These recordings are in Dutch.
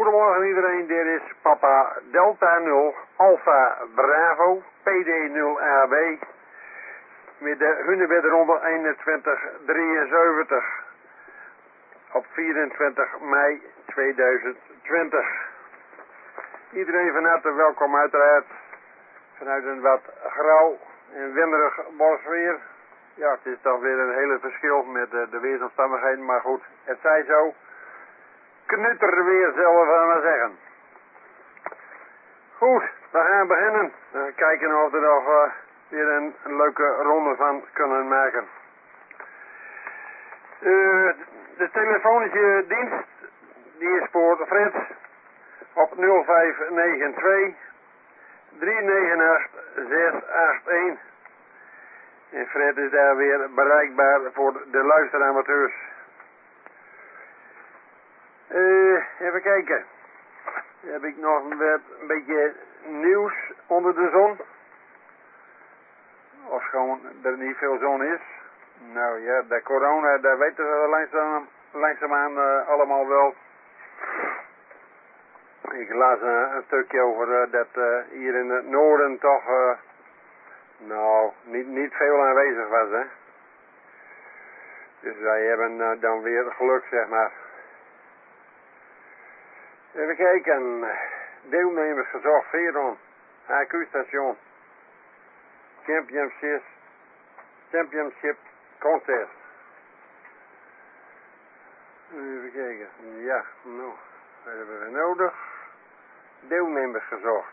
Goedemorgen iedereen, dit is Papa Delta 0 Alpha Bravo PD 0AB met de Hunebedronde 2173 op 24 mei 2020. Iedereen van harte welkom uiteraard vanuit een wat grauw en winderig bosweer. Ja, het is toch weer een hele verschil met de weersomstandigheden, maar goed, het zij zo. Knutter weer, zullen we maar zeggen. Goed, we gaan beginnen. Kijken of we er nog weer een leuke ronde van kunnen maken. De telefonische dienst, die is voor Fred op 0592 398 681. En Fred is daar weer bereikbaar voor de luisteramateurs. Even kijken. Heb ik nog een beetje nieuws onder de zon? Of gewoon er niet veel zon is? Nou ja, de corona, daar weten we langzaamaan allemaal wel. Ik las een stukje over dat hier in het noorden toch niet veel aanwezig was, hè. Dus wij hebben dan weer geluk, zeg maar. Even kijken. Deelnemers gezocht Veron. AQ-station. Championship contest. Even kijken. Ja, nou. Wat hebben we nodig? Deelnemers gezocht.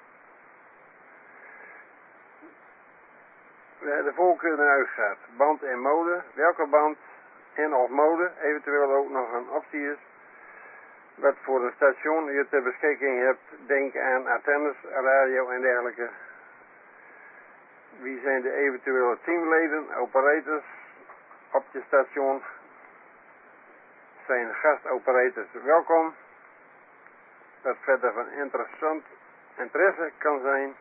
De voorkeur naar huis gaat. Band en mode. Welke band en of mode eventueel ook nog een optie is. Wat voor een station je ter beschikking hebt, denk aan antennes, radio en dergelijke. Wie zijn de eventuele teamleden, operators op je station? Zijn gastoperators welkom? Wat verder van interessant interesse kan zijn.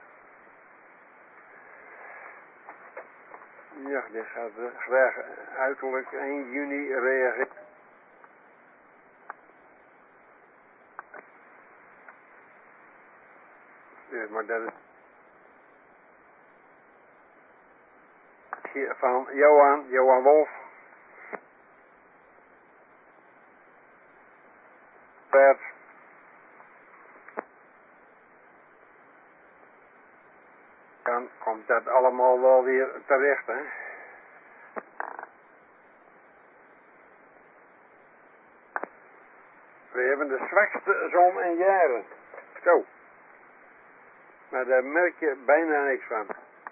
Ja, dit gaat graag uiterlijk 1 juni reageren. Maar dat is van Johan Wolf. Bert. Dan komt dat allemaal wel weer terecht, hè. We hebben de zwakste zon in jaren. Zo. Maar daar merk je bijna niks van.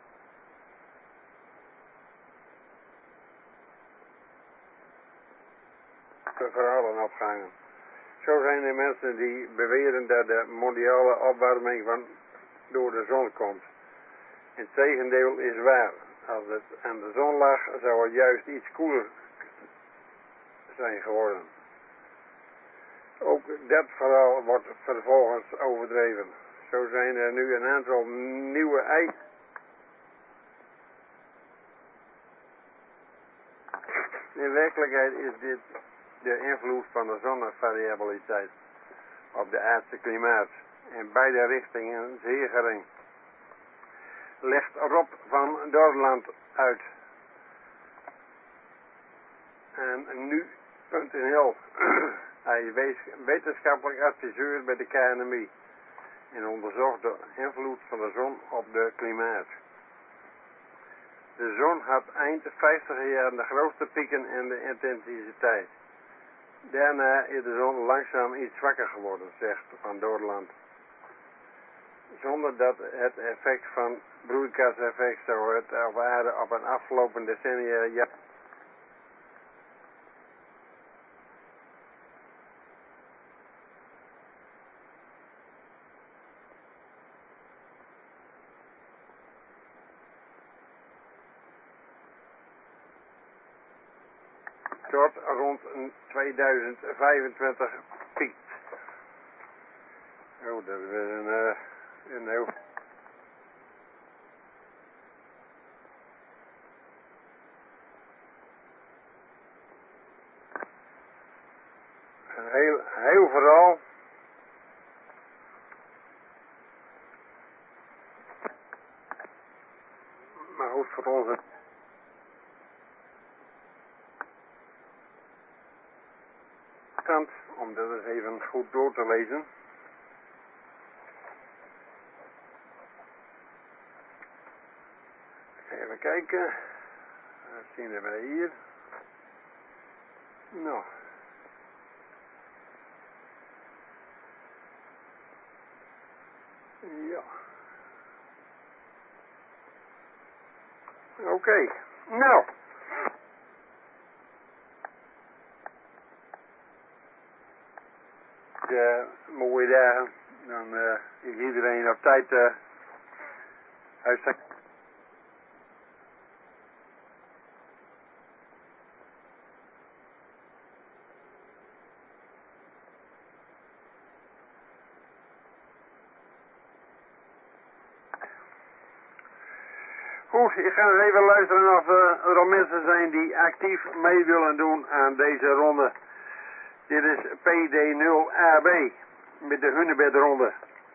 De verhalen opgangen. Zo zijn er mensen die beweren dat de mondiale opwarming door de zon komt. Het tegendeel is waar. Als het aan de zon lag, zou het juist iets koeler zijn geworden. Ook dat verhaal wordt vervolgens overdreven. Zo zijn er nu een aantal nieuwe ijs. In werkelijkheid is dit de invloed van de zonnevariabiliteit op de aardse klimaat. In beide richtingen zeer gering. Legt Rob van Dorland uit. En nu.nl. Hij is wetenschappelijk adviseur bij de KNMI. En onderzocht de invloed van de zon op de klimaat. De zon had eind 50 jaar de grootste pieken in de intensiteit. Daarna is de zon langzaam iets zwakker geworden, zegt Van Doorland. Zonder dat het effect van broeikaseffect zou het op aarde op een afgelopen decennia tot rond 2025 piekt. Oh, dat is een heel... Een heel verhaal goed voor onze kant, om dat eens even goed door te lezen. Even kijken. Dat zien we hier. Nou. Ja. Oké. Nou. De mooie dagen. Dan is iedereen op tijd uit zijn Goed, ik ga eens even luisteren of er al mensen zijn die actief mee willen doen aan deze ronde. Dit is PD0AB met de Hunebedronde.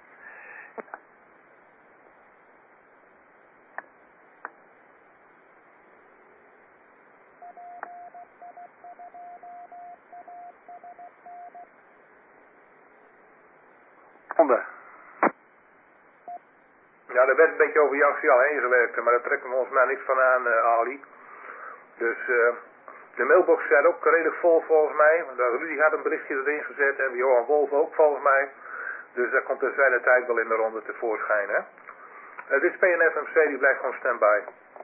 Ja, er werd een beetje over Jansie al heen gewerkt, maar daar trekken we ons maar niks van aan, Ali. Dus de mailbox staat ook redelijk vol volgens mij. Want Rudy had een berichtje erin gezet en Johan Wolf ook volgens mij. Dus daar komt dus de tijd wel in de ronde tevoorschijn, hè. Dit is PNFMC, die blijft gewoon stand-by.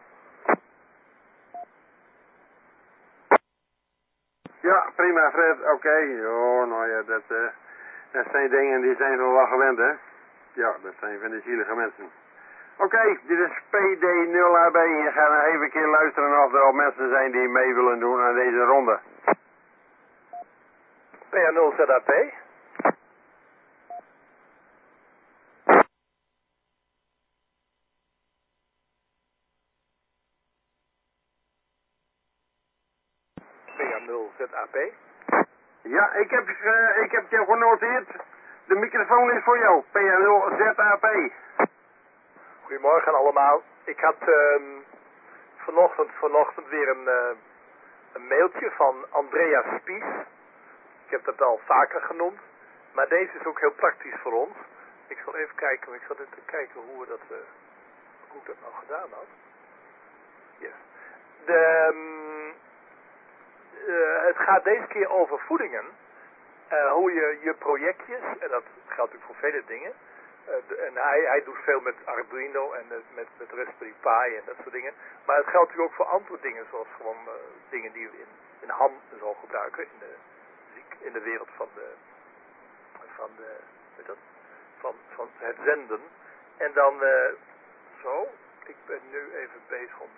Ja, prima Fred, oké. Oh, nou ja, dat zijn dingen die zijn we wel gewend, hè. Ja, dat zijn van die zielige mensen. Oké, dit is PD0AB. Je gaat nog even een keer luisteren of er al mensen zijn die mee willen doen aan deze ronde. PA0ZAP. PA0ZAP. Ja, ik heb jou genoteerd. De microfoon is voor jou. PA0ZAP. Goedemorgen allemaal. Ik had vanochtend weer een mailtje van Andrea Spies. Ik heb dat al vaker genoemd. Maar deze is ook heel praktisch voor ons. Ik zal even kijken, ik zat even te kijken hoe ik dat nou gedaan had. Yes. Het gaat deze keer over voedingen. Hoe je projectjes, en dat geldt natuurlijk voor vele dingen. En hij doet veel met Arduino en met Raspberry Pi en dat soort dingen. Maar het geldt natuurlijk ook voor andere dingen, zoals gewoon dingen die we in ham en zo gebruiken in de wereld van het zenden. En dan ik ben nu even bezig om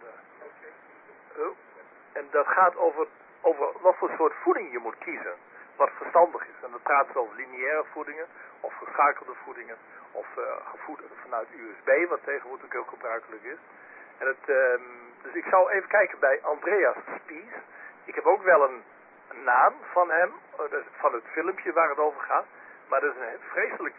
en dat gaat over wat voor soort voeding je moet kiezen. Wat verstandig is. En dat gaat over lineaire voedingen, of geschakelde voedingen, of gevoed vanuit USB, wat tegenwoordig ook heel gebruikelijk is. En dus ik zou even kijken bij Andreas Spies. Ik heb ook wel een naam van hem, van het filmpje waar het over gaat. Maar dat is een vreselijk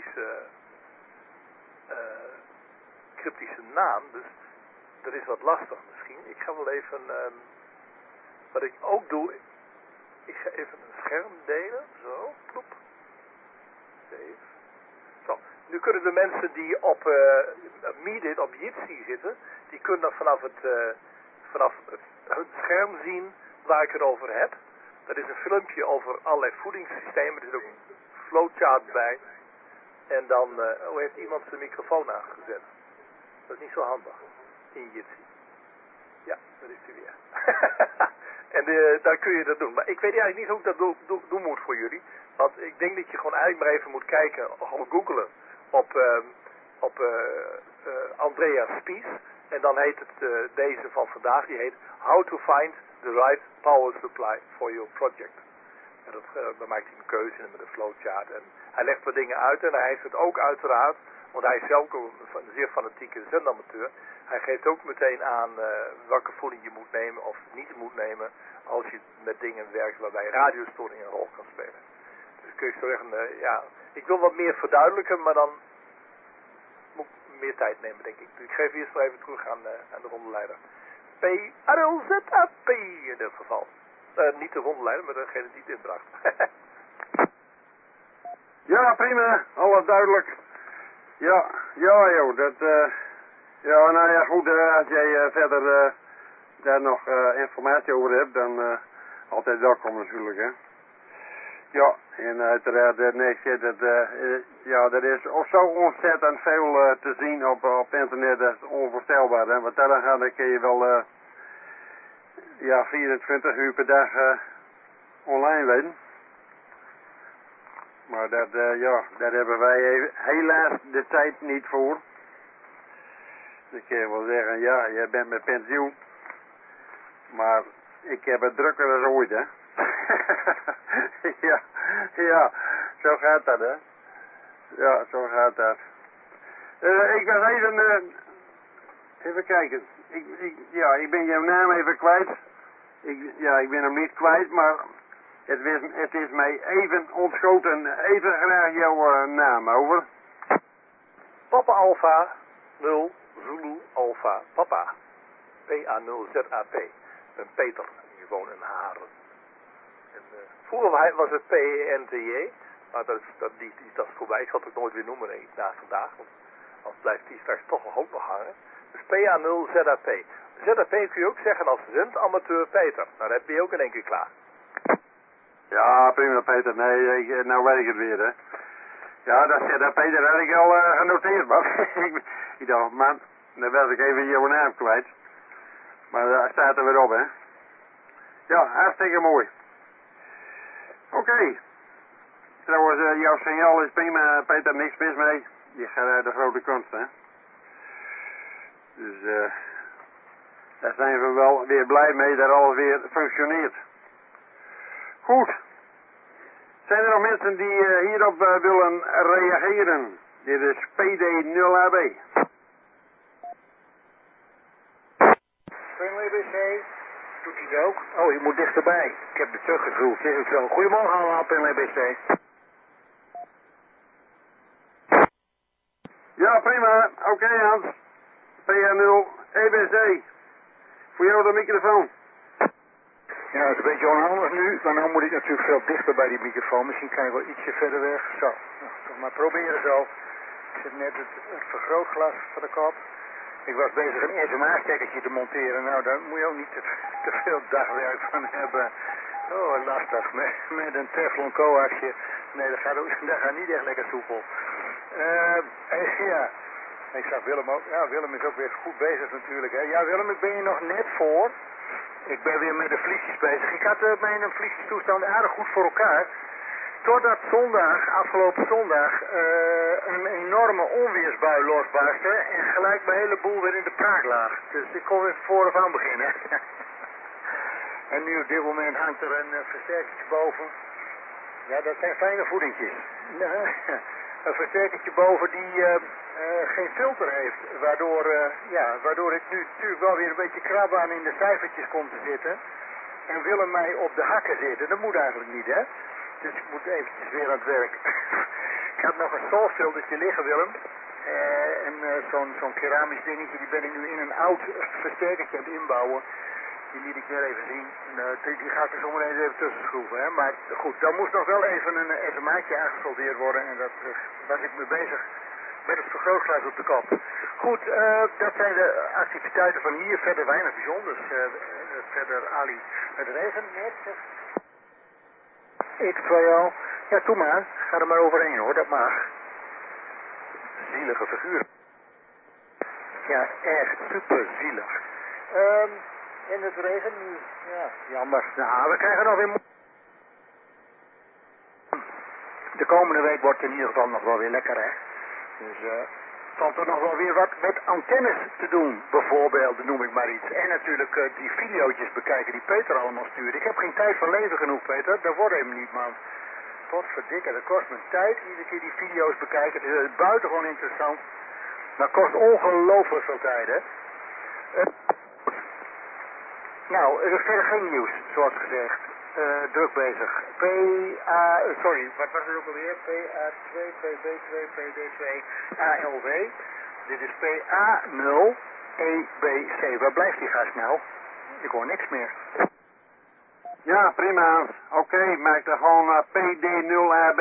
cryptische naam, dus dat is wat lastig misschien. Ik ga wel even, wat ik ook doe, ik ga even een scherm delen, zo, kloep. Save. Zo, nu kunnen de mensen die op Meedit, op Jitsi zitten, die kunnen dan vanaf het scherm zien waar ik het over heb. Dat is een filmpje over allerlei voedingssystemen, er zit ook een flowchart bij. En dan, heeft iemand zijn microfoon aangezet. Dat is niet zo handig, in Jitsi. Ja, dat is hij weer. En dan kun je dat doen. Maar ik weet eigenlijk niet hoe ik dat doen moet voor jullie. Want ik denk dat je gewoon eigenlijk maar even moet kijken, gewoon googlen op Andreas Spies. En dan heet het deze van vandaag, die heet How to Find the Right Power Supply for Your Project. En dan maakt hij een keuze met een flowchart. En hij legt wat dingen uit en hij heeft het ook uiteraard, want hij is zelf ook een zeer fanatieke zendamateur. Hij geeft ook meteen aan welke voeding je moet nemen of niet moet nemen als je met dingen werkt waarbij radiostoring een rol kan spelen. Dus kun je zo zeggen, ik wil wat meer verduidelijken, maar dan moet ik meer tijd nemen, denk ik. Dus ik geef eerst wel even terug aan de rondeleider. P-A-R-L-Z-A-P in dit geval. Niet de rondeleider, maar degene die het inbracht. Ja, prima. Alles duidelijk. Ja, joh, dat, ja, nou ja, goed, als jij verder daar nog informatie over hebt, dan altijd welkom natuurlijk, hè. Ja, en uiteraard, nee, shit, ja, er is ook zo ontzettend veel te zien op internet, dat is onvoorstelbaar, hè. Wat daar gaat, dan kun je wel, ja, 24 uur per dag online weten. Maar dat, ja, daar hebben wij helaas de tijd niet voor. Dan kun je wel zeggen, ja, jij bent met pensioen. Maar ik heb het drukker dan ooit, hè. ja, zo gaat dat, hè. Ja, zo gaat dat. Ik was even kijken. Ik ben jouw naam even kwijt. Ik ben hem niet kwijt, maar het is mij even ontschoten. Even graag jouw naam, over. Papa Alpha 0 Zulu Alpha Papa. P-A-0-Z-A-P. Ik ben Peter. Ik woon in Haren. En, vroeger was het P-E-N-T-J. Maar dat is voorbij. Ik zal het ook nooit weer noemen na vandaag. Want anders blijft die straks toch ook nog hangen. Dus P-A-0-Z-A-P. ZAP kun je ook zeggen als zendamateur Peter. Nou, dat ben je ook in één keer klaar. Ja, prima Peter. Nee, nou weet ik het weer, hè. Ja, dat ZAP, dat had ik al genoteerd, maar ik dacht, man, dan was ik even jouw naam kwijt. Maar daar staat er weer op, hè. Ja, hartstikke mooi. Oké. Trouwens, jouw signaal is prima, Peter, niks mis mee. Je gaat uit de grote kunst, hè. Dus, daar zijn we wel weer blij mee dat alles weer functioneert. Goed. Zijn er nog mensen die hierop willen reageren? Dit is PD0AB. PNLBC, doet hij het ook? Oh, je moet dichterbij. Ik heb het teruggeschroefd. Is het zo? Goedemorgen allemaal, PNLBC. Ja, prima. Oké, Hans. PR0 EBC. Voor jou de microfoon. Ja, het is een beetje onhandig nu, maar nu moet ik natuurlijk veel dichter bij die microfoon. Misschien kan je wel ietsje verder weg. Zo, nou, toch maar proberen zo. Ik zet net het vergrootglas voor de kop. Ik was bezig een SMA-stekkertje te monteren. Nou, daar moet je ook niet te veel dagwerk van hebben. Oh, lastig. Met een Teflon coaxje. Nee, dat gaat niet echt lekker soepel. Ja. Ik zag Willem ook. Ja, Willem is ook weer goed bezig natuurlijk. Hè. Ja, Willem, ik ben je nog net voor. Ik ben weer met de vliesjes bezig. Ik had mijn vliesjestoestand aardig goed voor elkaar. Totdat afgelopen zondag, een enorme onweersbui losbarstte en gelijk mijn hele boel weer in de praak lag. Dus ik kon weer vooraf aan beginnen. En nu op dit moment hangt er een versterkertje boven. Ja, dat zijn fijne voedingjes. Een versterkertje boven die geen filter heeft. Waardoor ik nu natuurlijk wel weer een beetje krabben in de cijfertjes kom te zitten. En Willem mij op de hakken zitten. Dat moet eigenlijk niet, hè. Dus ik moet eventjes weer aan het werk. Ik had nog een solfiltertje liggen, Willem. En zo'n keramisch dingetje, die ben ik nu in een oud versterkertje aan het inbouwen. Die liet ik net even zien. Die gaat er zometeen even tussen schroeven, hè. Maar goed, dan moest nog wel even een SMA'tje aangesoldeerd worden. En dat was ik mee bezig met het vergrootglas op de kop. Goed, dat zijn de activiteiten van hier. Verder weinig bijzonders. Verder Ali met regen net. X2L. Ja, doe maar. Ga er maar overheen hoor, dat mag. Zielige figuur. Ja, echt super zielig. En het regen nu. Ja, jammer. Nou, we krijgen nog weer... De komende week wordt het in ieder geval nog wel weer lekker, hè. Dus valt er nog wel weer wat met antennes te doen, bijvoorbeeld, noem ik maar iets. En natuurlijk die video's bekijken die Peter allemaal stuurt. Ik heb geen tijd van leven genoeg, Peter. Dat wordt hem niet, man. Potverdikke, dat kost me tijd, iedere keer die video's bekijken. Het is buitengewoon interessant. Maar kost ongelooflijk veel tijd, hè. Nou, er is verder geen nieuws, zoals gezegd. Druk bezig. Sorry, wat was het ook alweer? PA2, PB2, PD2, ALW. Dit is PA0EBC. Waar blijft die gast nou? Ik hoor niks meer. Ja, prima Hans. Oké, maak er gewoon PD0AB.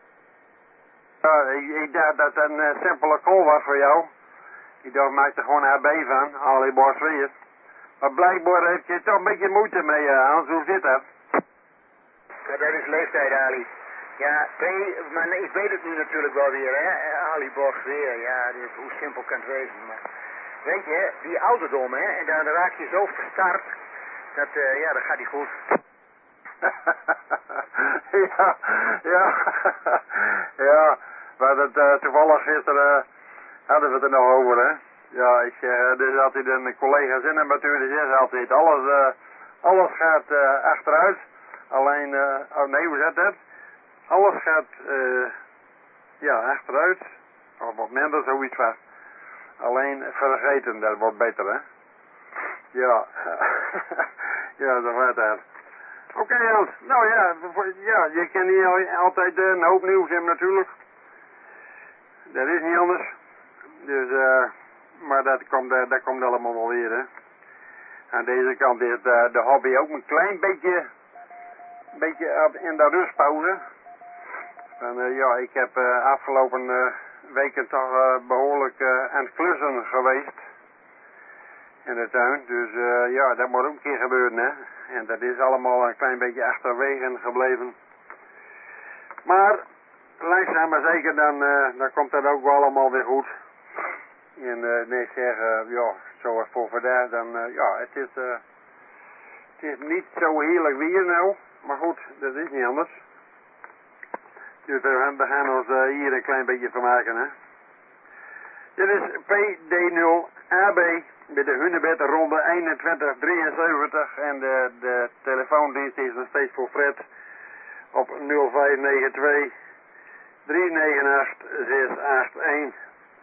Ik dacht dat het een simpele call was voor jou. Ik dacht, maak er gewoon AB van, Ali Bos weer. Maar blijkbaar heb je toch een beetje moeite mee, Hans. Hoe zit dat? Ja, dat is leeftijd, Ali. Ja, maar nee, ik weet het nu natuurlijk wel weer, hè. Ali Bos weer, ja, hoe simpel kan het wezen. Maar weet je, die ouderdom, hè, en dan raak je zo verstard, dat gaat niet goed. ja, maar dat toevallig gisteren hadden we het er nog over, hè. Ja, ik zeg, dus altijd een collega zinnenbestuur die zegt altijd, alles gaat achteruit. Alleen, oh nee, hoe zit dat? Alles gaat, achteruit. Of wat minder, zoiets van. Alleen vergeten, dat wordt beter, hè. Ja, ja, dat wordt dat. Oké, Hans. Nou ja, je kan hier altijd een hoop nieuws hebben natuurlijk. Dat is niet anders. Dus, maar dat komt allemaal wel weer, hè. Aan deze kant is de hobby ook een klein beetje in de rustpauze. En ik heb afgelopen weken toch behoorlijk aan het klussen geweest. In de tuin. Dus dat moet ook een keer gebeuren, hè. En dat is allemaal een klein beetje achterwege gebleven. Maar langzaam maar zeker, dan komt dat ook wel allemaal weer goed. En nee zeggen, zoals voor vandaag, dan het is niet zo heerlijk weer nou. Maar goed, dat is niet anders. Dus we gaan ons hier een klein beetje van maken, hè. Dit is PD0AB met de Hunebed ronde 2173 en de telefoondienst is nog steeds voor Fred op 0592 398 681.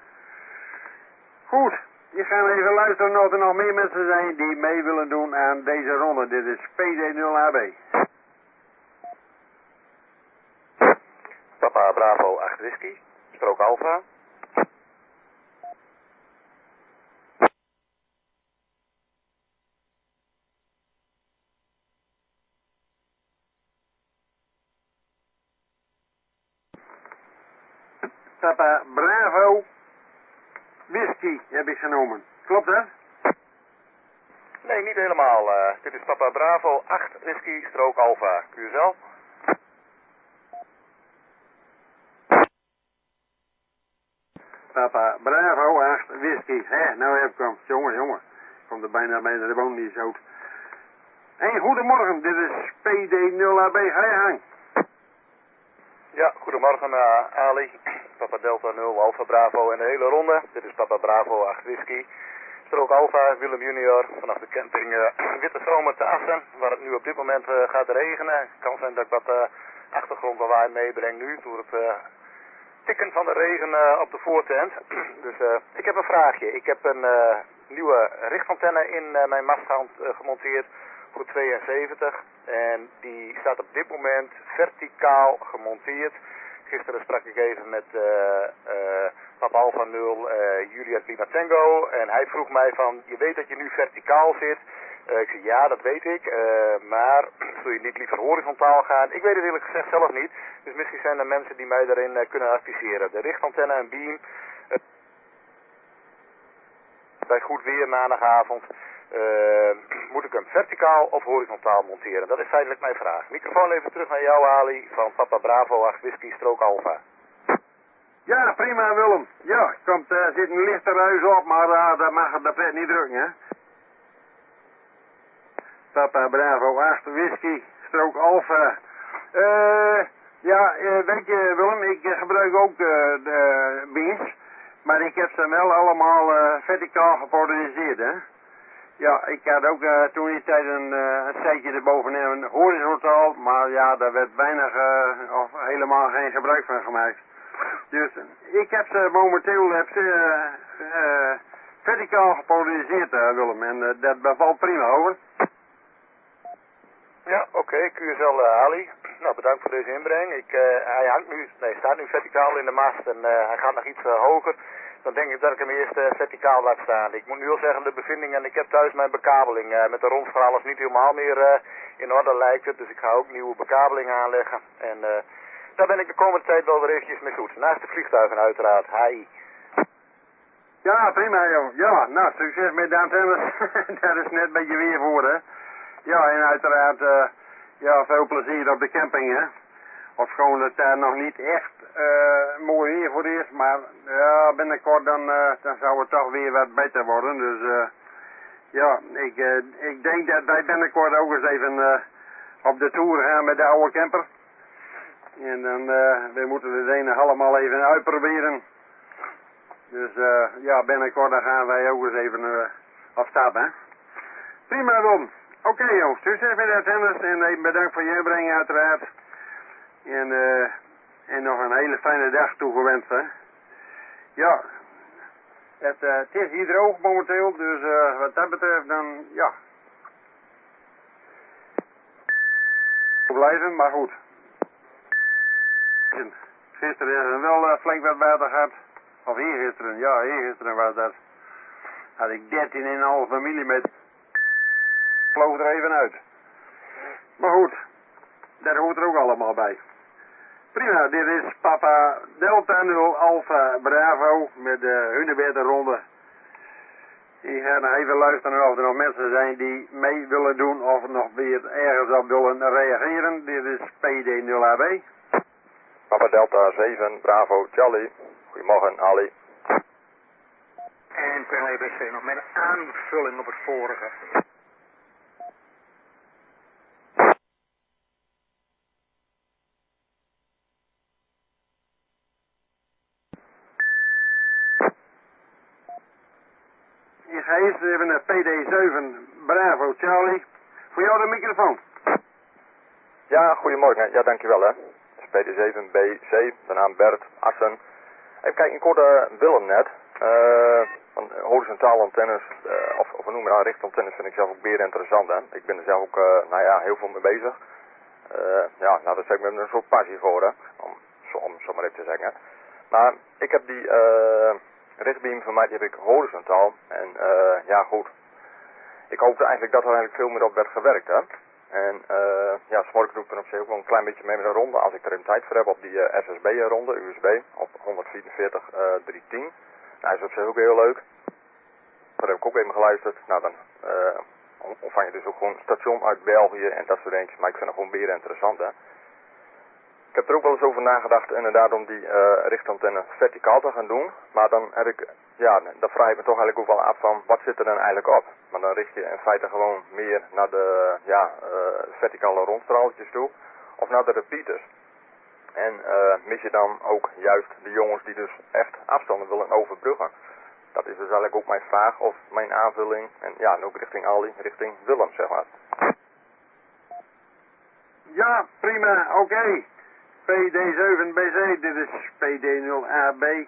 Goed, je gaat even luisteren of er nog meer mensen zijn die mee willen doen aan deze ronde. Dit is PD0AB. Papa Bravo 8 Whisky, strook Alpha. Papa Bravo Whisky heb ik genomen. Klopt dat? Nee, niet helemaal. Dit is Papa Bravo 8 Whisky, strook Alpha. QSL. Papa Bravo 8 Whisky. Nou heb ik hem. Jongen. Komt er bijna bij de boom die is zout. Goedemorgen. Dit is PD0AB. Ga je hang. Ja, goedemorgen Ali. Papa Delta 0, Alpha Bravo en de hele ronde. Dit is Papa Bravo 8 Whisky. Strook Alpha, Willem Junior, vanaf de camping Witte Zomer te Assen, waar het nu op dit moment gaat regenen. Het kan zijn dat ik wat achtergrondlawaai meebreng nu, door het tikken van de regen op de voortent. Dus ik heb een vraagje. Ik heb een nieuwe richtantenne in mijn maststand gemonteerd voor 72 en die staat op dit moment verticaal gemonteerd. Gisteren sprak ik even met Papa Alpha 0, Juliet Lima Tango en hij vroeg mij van, je weet dat je nu verticaal zit. Ik zei ja, dat weet ik, maar zul je niet liever horizontaal gaan? Ik weet het eerlijk gezegd zelf niet, dus misschien zijn er mensen die mij daarin kunnen adviseren. De richtantenne en beam, bij goed weer maandagavond, moet ik hem verticaal of horizontaal monteren? Dat is feitelijk mijn vraag. Microfoon even terug naar jou, Ali, van Papa Bravo 8 Whisky strook Alpha. Ja, prima Willem. Ja, zit een lichte ruis op, maar dat mag de pret niet drukken, hè. Papa Bravo 8 Whisky strook Alpha. Weet je Willem, ik gebruik ook de beams, maar ik heb ze wel allemaal verticaal gepolariseerd, hè. Ja, ik had ook toen die tijd een setje erbovenin horizontaal, maar ja, daar werd weinig of helemaal geen gebruik van gemaakt. Dus ik heb ze momenteel verticaal gepolariseerd, Willem, en dat bevalt prima, hoor. Ja, oké. QSL Ali. Nou, bedankt voor deze inbreng. Hij staat nu verticaal in de mast en hij gaat nog iets hoger. Dan denk ik dat ik hem eerst verticaal laat staan. Ik moet nu al zeggen, de bevinding, en ik heb thuis mijn bekabeling met de rondstraal is niet helemaal meer in orde lijkt het. Dus ik ga ook nieuwe bekabeling aanleggen. En daar ben ik de komende tijd wel weer eventjes mee zoet. Naast de vliegtuigen uiteraard. Hi. Ja, prima joh. Ja, nou, succes met de antennes. Dat is net een beetje weer voor, hè. Ja, en uiteraard, ja, veel plezier op de camping, hè. Of gewoon dat daar nog niet echt mooi weer voor is, maar ja, binnenkort dan zou het toch weer wat beter worden. Dus ja, ik denk dat wij binnenkort ook eens even op de tour gaan met de oude camper. En dan we moeten het ene allemaal even uitproberen. Dus ja, binnenkort dan gaan wij ook eens even op stap, hè. Prima, Ron. Oké, jongens, succes met de tennis en even bedankt voor je inbreng uiteraard. En nog een hele fijne dag toegewenst, hè. Ja, het is hier droog momenteel, dus wat dat betreft dan, ja. Blijven, maar goed. Gisteren is er wel flink wat water gehad. Of eergisteren, ja, eergisteren was dat. Had ik 13,5 millimeter. Vloog er even uit. Maar goed, daar hoort er ook allemaal bij. Prima, dit is Papa Delta 0 Alpha Bravo met de Hunebeddenronde. Ik ga nog even luisteren of er nog mensen zijn die mee willen doen of nog weer ergens op willen reageren. Dit is PD0AB. Papa Delta 7 Bravo Charlie. Goedemorgen Ali. En per EBC nog met een aanvulling op het vorige. Ik ga eerst even naar PD7 Bravo Charlie. Voor jou de microfoon. Ja, goedemorgen. Ja, dankjewel hè. Dat is PD7BC, de naam Bert Assen. Even kijken, ik hoorde Willem net. Van horizontale antennes, of we noemen dat richtantennes, vind ik zelf ook weer interessant hè. Ik ben er zelf ook, nou ja, heel veel mee bezig. Ja, nou dat zeg ik met een soort passie voor hè. Om zo maar even te zeggen. Maar ik heb die richtbeam van mij, die heb ik horizontaal. En ja goed. Ik hoopte eigenlijk dat er eigenlijk veel meer op werd gewerkt hè. En ja, Smork doet er op zich ook wel een klein beetje mee met een ronde. Als ik er een tijd voor heb op die SSB-ronde, USB, op 144.310. Nou, is op zich ook heel leuk. Daar heb ik ook even geluisterd. Nou, dan ontvang je dus ook gewoon station uit België en dat soort dingetjes. Maar ik vind het gewoon weer interessant, hè. Ik heb er ook wel eens over nagedacht, inderdaad, om die richtantenne verticaal te gaan doen. Maar dan heb ik, ja, dan vraag ik me toch eigenlijk ook wel af van, wat zit er dan eigenlijk op? Maar dan richt je in feite gewoon meer naar de, ja, verticale rondstraaltjes toe. Of naar de repeaters. En mis je dan ook juist de jongens die dus echt afstanden willen overbruggen. Dat is dus eigenlijk ook mijn vraag of mijn aanvulling. En ja, en ook richting Ali, richting Willem, zeg maar. Ja, prima, oké. PD7BC, dit is PD0AB.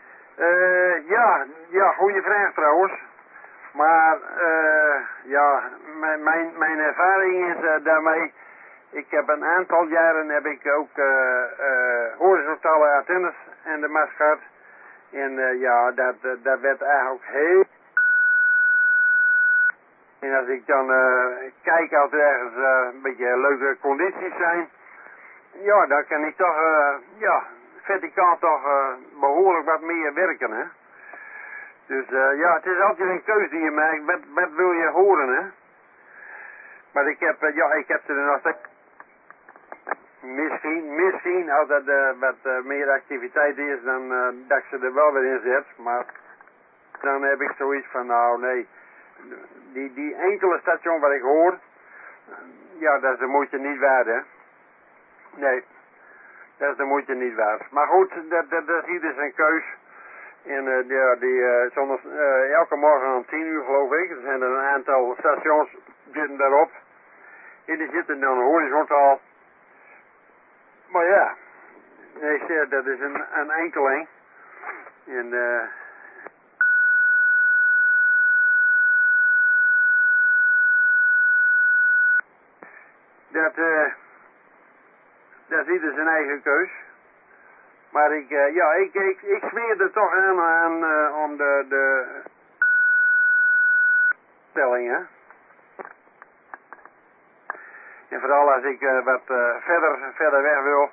Ja, goede vraag trouwens. Maar ja, mijn ervaring is daarmee. Ik heb een aantal jaren heb ik ook horizontale antennes en de mast gehad. En ja, dat werd eigenlijk heel. En als ik dan kijk als er ergens een beetje leuke condities zijn. Ja, dan kan ik toch, ja, verticaal toch behoorlijk wat meer werken, hè. Dus ja, het is altijd een keuze die je maakt. Wat wil je horen, hè? Maar ik heb er nog steeds. Misschien als er wat meer activiteit is, dan dat ik ze er wel weer in zet. Maar dan heb ik zoiets van, nou nee, die enkele station wat ik hoor, ja, dat is de moeite niet waard, hè. Nee, dat is de moeite niet waard. Maar goed, dat is ieder zijn keus. En zondags, elke morgen om 10 uur geloof ik, er zijn er een aantal stations zitten daarop. En die zitten dan horizontaal. Maar ja, nee, dat is een enkeling. En dat is ieder zijn eigen keus. Maar ik zweer er toch aan om de stellingen. En vooral als ik wat verder weg wil.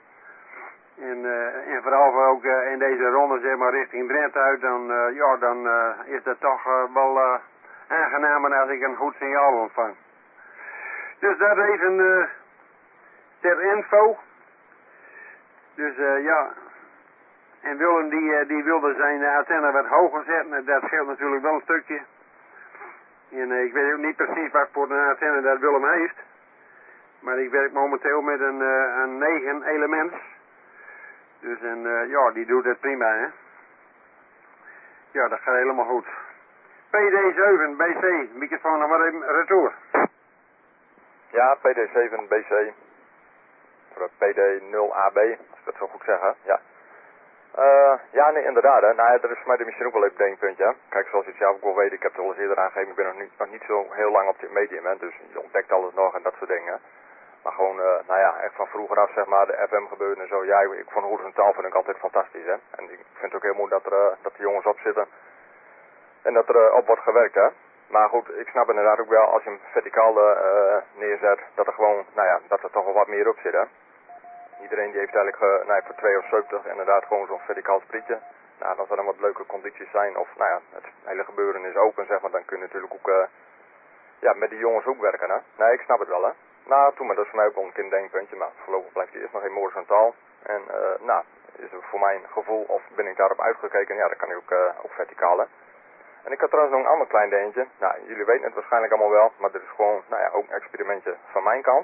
En vooral ook in deze ronde, zeg maar, richting Drenthe uit, dan is dat toch wel aangenamer als ik een goed signaal ontvang. Dus dat even ter info. Dus en Willem die wilde zijn antenne wat hoger zetten, dat scheelt natuurlijk wel een stukje. En ik weet ook niet precies wat voor een antenne dat Willem heeft. Maar ik werk momenteel met een 9 elements. Dus die doet het prima, hè. Ja, dat gaat helemaal goed. PD7 BC, microfoon nog maar even retour. Ja, PD7 BC. Voor PD0AB, als ik dat zo goed zeg, hè. Ja. Ja, nee, inderdaad, hè. Nou, dat is voor mij misschien ook wel even een denkpuntje, hè. Kijk, zoals je het zelf ook wel weet, ik heb het al eens eerder aangegeven, ik ben nog niet zo heel lang op dit medium, hè. Dus je ontdekt alles nog en dat soort dingen. Maar gewoon, echt van vroeger af, zeg maar, de FM gebeuren en zo. Ja, ik vond horizontaal vind ik altijd fantastisch, hè. En ik vind het ook heel mooi dat de jongens op zitten. En dat er op wordt gewerkt, hè. Maar goed, ik snap inderdaad ook wel, als je hem verticaal neerzet, dat er gewoon, dat er toch wel wat meer op zit, hè. Iedereen die heeft eigenlijk voor 2,70 inderdaad gewoon zo'n verticaal sprietje. Nou, als er dan wat leuke condities zijn, of het hele gebeuren is open, zeg maar, dan kun je natuurlijk ook, met die jongens ook werken, hè. Nee, ik snap het wel, hè. Nou, toen maar, dat is voor mij ook wel een keer een denkpuntje, maar voorlopig blijft hij eerst nog helemaal horizontaal. En is er voor mijn gevoel, of ben ik daarop uitgekeken, ja, dan kan hij ook verticaal, hè. En ik had trouwens nog een ander klein dingetje. Nou, jullie weten het waarschijnlijk allemaal wel, maar dit is gewoon, ook een experimentje van mijn kant.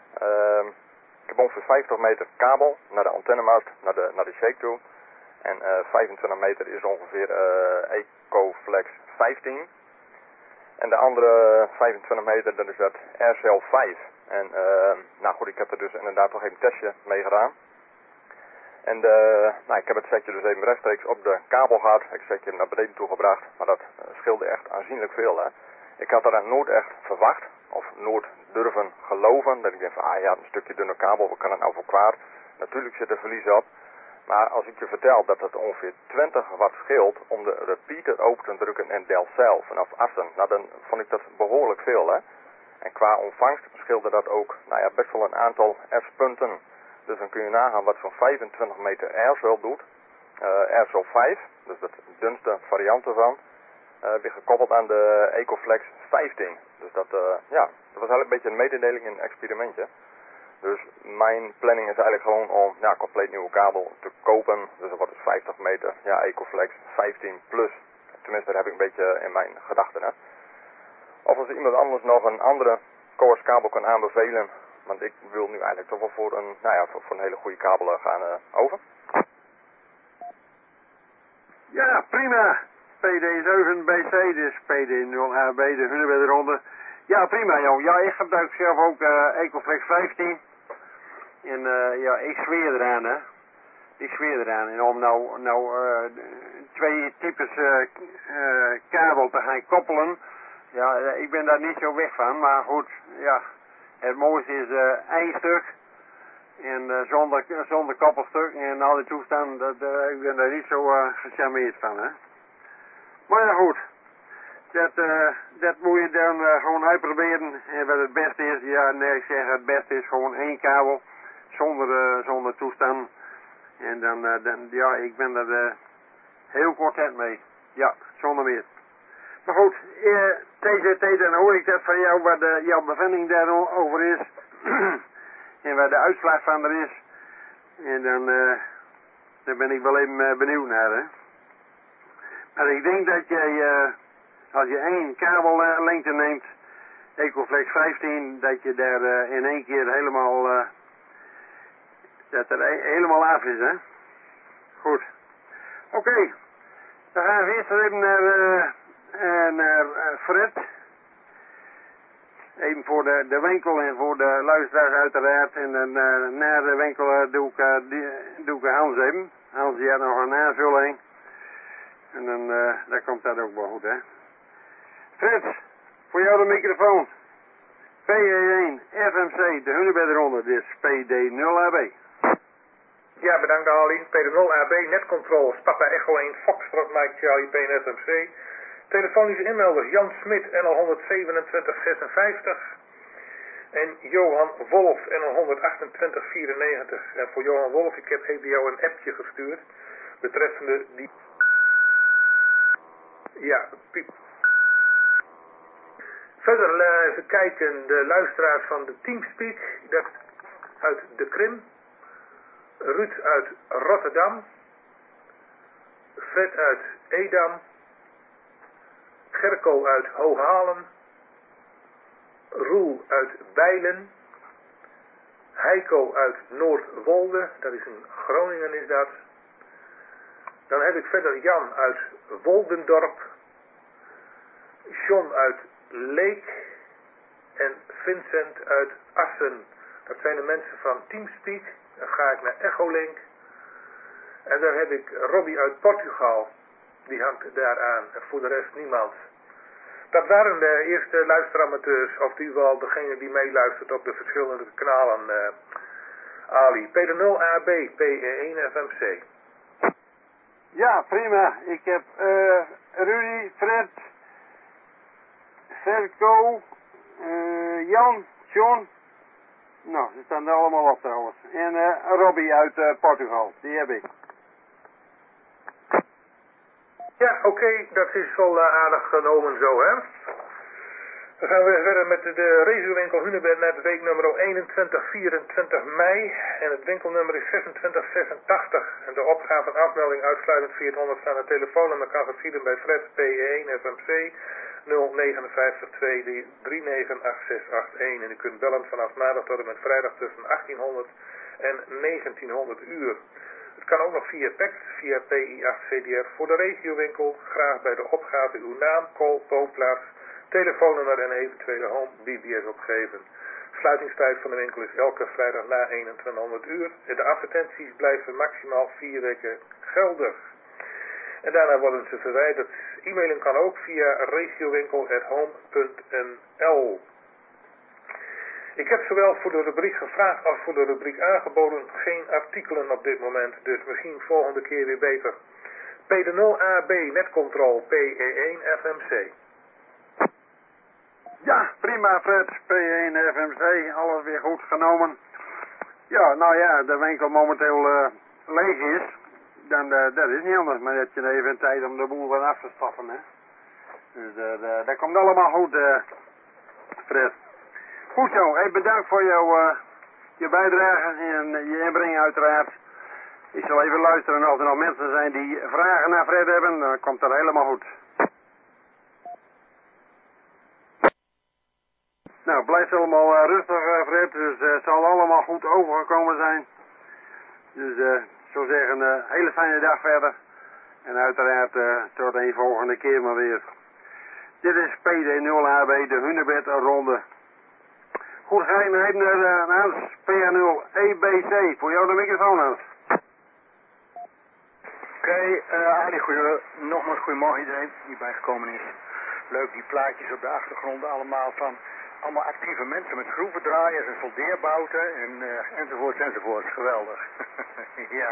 Ik heb ongeveer 50 meter kabel naar de antennemast, naar de shake toe. En 25 meter is ongeveer Ecoflex 15. En de andere 25 meter, dat is dat RCL 5. En goed, ik heb er dus inderdaad toch even een testje mee gedaan. En ik heb het setje dus even rechtstreeks op de kabel gehad. Ik heb het setje naar beneden toe gebracht, maar dat scheelde echt aanzienlijk veel, hè. Ik had er nooit echt verwacht, of nooit durven geloven, dat ik denk van, een stukje dunne kabel, wat kan het nou voor kwaad? Natuurlijk zit er verlies op, maar als ik je vertel dat het ongeveer 20 watt scheelt om de repeater open te drukken in Delfzijl vanaf Assen, nou dan vond ik dat behoorlijk veel, hè. En qua ontvangst scheelde dat ook, best wel een aantal F-punten. Dus dan kun je nagaan wat zo'n 25 meter aircell doet. Aircell 5, dus de dunste variant ervan. Weer gekoppeld aan de Ecoflex 15. Dus dat was eigenlijk een beetje een mededeling in een experimentje. Dus mijn planning is eigenlijk gewoon om compleet nieuwe kabel te kopen. Dus dat wordt dus 50 meter, Ecoflex 15 plus. Tenminste, dat heb ik een beetje in mijn gedachten, hè. Of als iemand anders nog een andere coax kabel kan aanbevelen. Want ik wil nu eigenlijk toch wel voor een hele goede kabel gaan over. Ja, prima. PD7BC, dus PD0AB, de hunebedronde. Ja, prima, joh. Ja, ik gebruik zelf ook Ecoflex 15. En ik zweer eraan, hè. Ik zweer eraan. En om nou twee types kabel te gaan koppelen, ja, ik ben daar niet zo weg van. Maar goed, ja, het mooiste is één stuk. En zonder koppelstuk en al die toestanden, ik ben daar niet zo gecharmeerd van, hè. Maar ja, goed. Dat moet je dan gewoon uitproberen. En wat het beste is, ik zeg het beste is gewoon één kabel. Zonder toestand. En dan ik ben er heel content mee. Ja, zonder meer. Maar goed, TZT, dan hoor ik dat van jou, wat jouw bevinding daarover is. En waar de uitslag van er is. En dan ben ik wel even benieuwd naar, hè. Maar ik denk dat jij, als je één kabellengte neemt, Ecoflex 15, dat je daar in één keer helemaal, dat er helemaal af is, hè. Goed. Oké. Dan gaan we eerst even naar Fred. Even voor de winkel en voor de luisteraars uiteraard. En dan na de winkel doe ik Hans even. Hans die had nog een aanvulling. En dan komt dat ook wel goed, hè. Fred, voor jou de microfoon. PE1 FMC, de Hunebedronde, dit is PD0AB. Ja, bedankt Ali. PD0AB, netcontroles, Papa Echo 1, Foxtrot Mike Charlie, PNFMC. Telefonische inmelders Jan Smit, NL 12756. En Johan Wolf, NL 12894. En voor Johan Wolf, ik heb jou een appje gestuurd. Betreffende die... Ja, piep. Verder even kijken, de luisteraars van de Teamspeak, dat uit de Krim. Ruud uit Rotterdam. Fred uit Edam. Gerco uit Hooghalen. Roel uit Bijlen. Heiko uit Noordwolde, dat is in Groningen is dat. Dan heb ik verder Jan uit Woldendorp. John uit Leek. En Vincent uit Assen. Dat zijn de mensen van Teamspeak. Dan ga ik naar Echolink. En daar heb ik Robbie uit Portugal. Die hangt daar aan. En voor de rest niemand. Dat waren de eerste luisteramateurs. Of in ieder geval degene die meeluistert op de verschillende kanalen. Ali. PD0AB, PE1 FMC. Ja, prima. Ik heb Rudy, Fred, Serco, Jan, John. Nou, ze staan er allemaal op trouwens. En Robbie uit Portugal, die heb ik. Ja, oké, dat is wel aardig genomen zo, hè. Dan gaan we verder met de regiowinkel Hunebednet, week nummer 21-24 mei. En het winkelnummer is 2686. En de opgave en afmelding uitsluitend via het onderstaande telefoonnummer kan geschieden bij Fred P1 FMC 059 2398681. En u kunt bellen vanaf maandag tot en met vrijdag tussen 1800 en 1900 uur. Het kan ook nog via tekst, via PI8CDR voor de regiowinkel. Graag bij de opgave uw naam, call, woonplaats, telefoonnummer en eventuele home BBS opgeven. Sluitingstijd van de winkel is elke vrijdag na 2100 uur. En de advertenties blijven maximaal 4 weken geldig. En daarna worden ze verwijderd. E-mailen kan ook via regiowinkel@home.nl. Ik heb zowel voor de rubriek gevraagd als voor de rubriek aangeboden geen artikelen op dit moment. Dus misschien volgende keer weer beter. PD0AB, netcontrol, PE1 FMC. Ja, prima Fred, P1 FMC, alles weer goed genomen. Ja, nou ja, de winkel momenteel leeg is, dan dat is niet anders. Maar heb je even tijd om de boel weer af te stappen, hè. Dus dat komt allemaal goed, Fred. Goed zo, hey, bedankt voor je bijdrage en je inbreng uiteraard. Ik zal even luisteren als er nog mensen zijn die vragen naar Fred hebben, dan komt dat helemaal goed. Nou, blijf allemaal rustig, Fred, dus het zal allemaal goed overgekomen zijn. Dus ik zou zeggen, hele fijne dag verder. En uiteraard tot een volgende keer maar weer. Dit is PD0AB, de Hunebedronde. Goed, ga je naar Hans, PA0 EBC. Voor jou de microfoon, Hans. Oké, Ali, nogmaals goedemorgen iedereen die bijgekomen is. Leuk die plaatjes op de achtergrond allemaal van allemaal actieve mensen met schroevendraaiers en soldeerbouten en enzovoorts. Geweldig. Ja.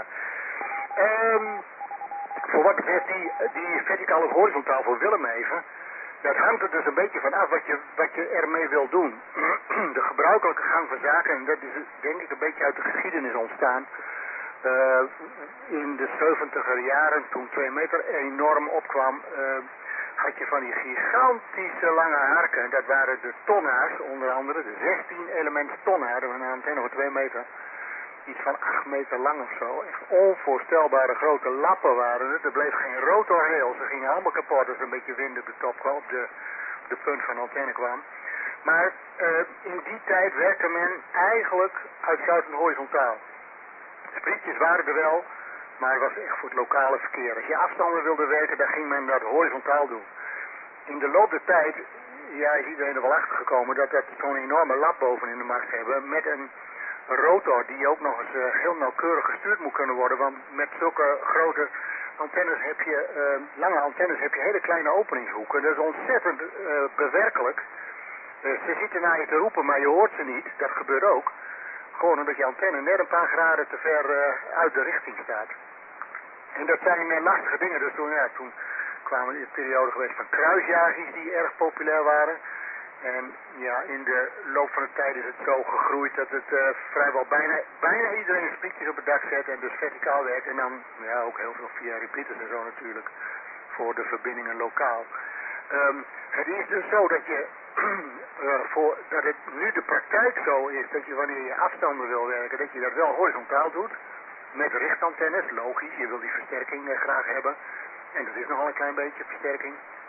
Voor wat betreft die verticaal of horizontaal voor Willem even, dat hangt er dus een beetje van af wat je ermee wil doen. De gebruikelijke gang van zaken, en dat is denk ik een beetje uit de geschiedenis ontstaan. In de 70er jaren, toen 2 meter enorm opkwam, had je van die gigantische lange harken. Dat waren de tonnaars, onder andere de 16 elements tonnaar, een antenne van 2 meter. Iets van 8 meter lang of zo. Echt onvoorstelbare grote lappen waren het. Er bleef geen rotorrail. Ze gingen allemaal kapot als er een beetje wind op de top kwam, op de punt van de antenne kwam. Maar in die tijd werkte men eigenlijk uitsluitend horizontaal. Sprietjes waren er wel, maar het was echt voor het lokale verkeer. Als je afstanden wilde werken, dan ging men dat horizontaal doen. In de loop der tijd, ja, is iedereen er wel achter gekomen dat zo'n enorme lap boven in de markt hebben met een rotor die ook nog eens heel nauwkeurig gestuurd moet kunnen worden, want met zulke grote antennes heb je, lange antennes heb je hele kleine openingshoeken. Dat is ontzettend bewerkelijk Ze zitten naar je te roepen, maar je hoort ze niet. Dat gebeurt ook. Gewoon omdat je antenne net een paar graden te ver uit de richting staat. En dat zijn lastige dingen. Dus toen kwamen we in de periode geweest van kruisjagers die erg populair waren. En ja, in de loop van de tijd is het zo gegroeid dat het vrijwel bijna iedereen spiekjes op het dak zet en dus verticaal werkt. En dan ja, ook heel veel via repeaters en zo natuurlijk voor de verbindingen lokaal. Het is dus zo dat je dat het nu de praktijk zo is dat je wanneer je afstanden wil werken, dat je dat wel horizontaal doet. Met richtantennes, logisch, je wil die versterking graag hebben. En dat is nogal een klein beetje versterking.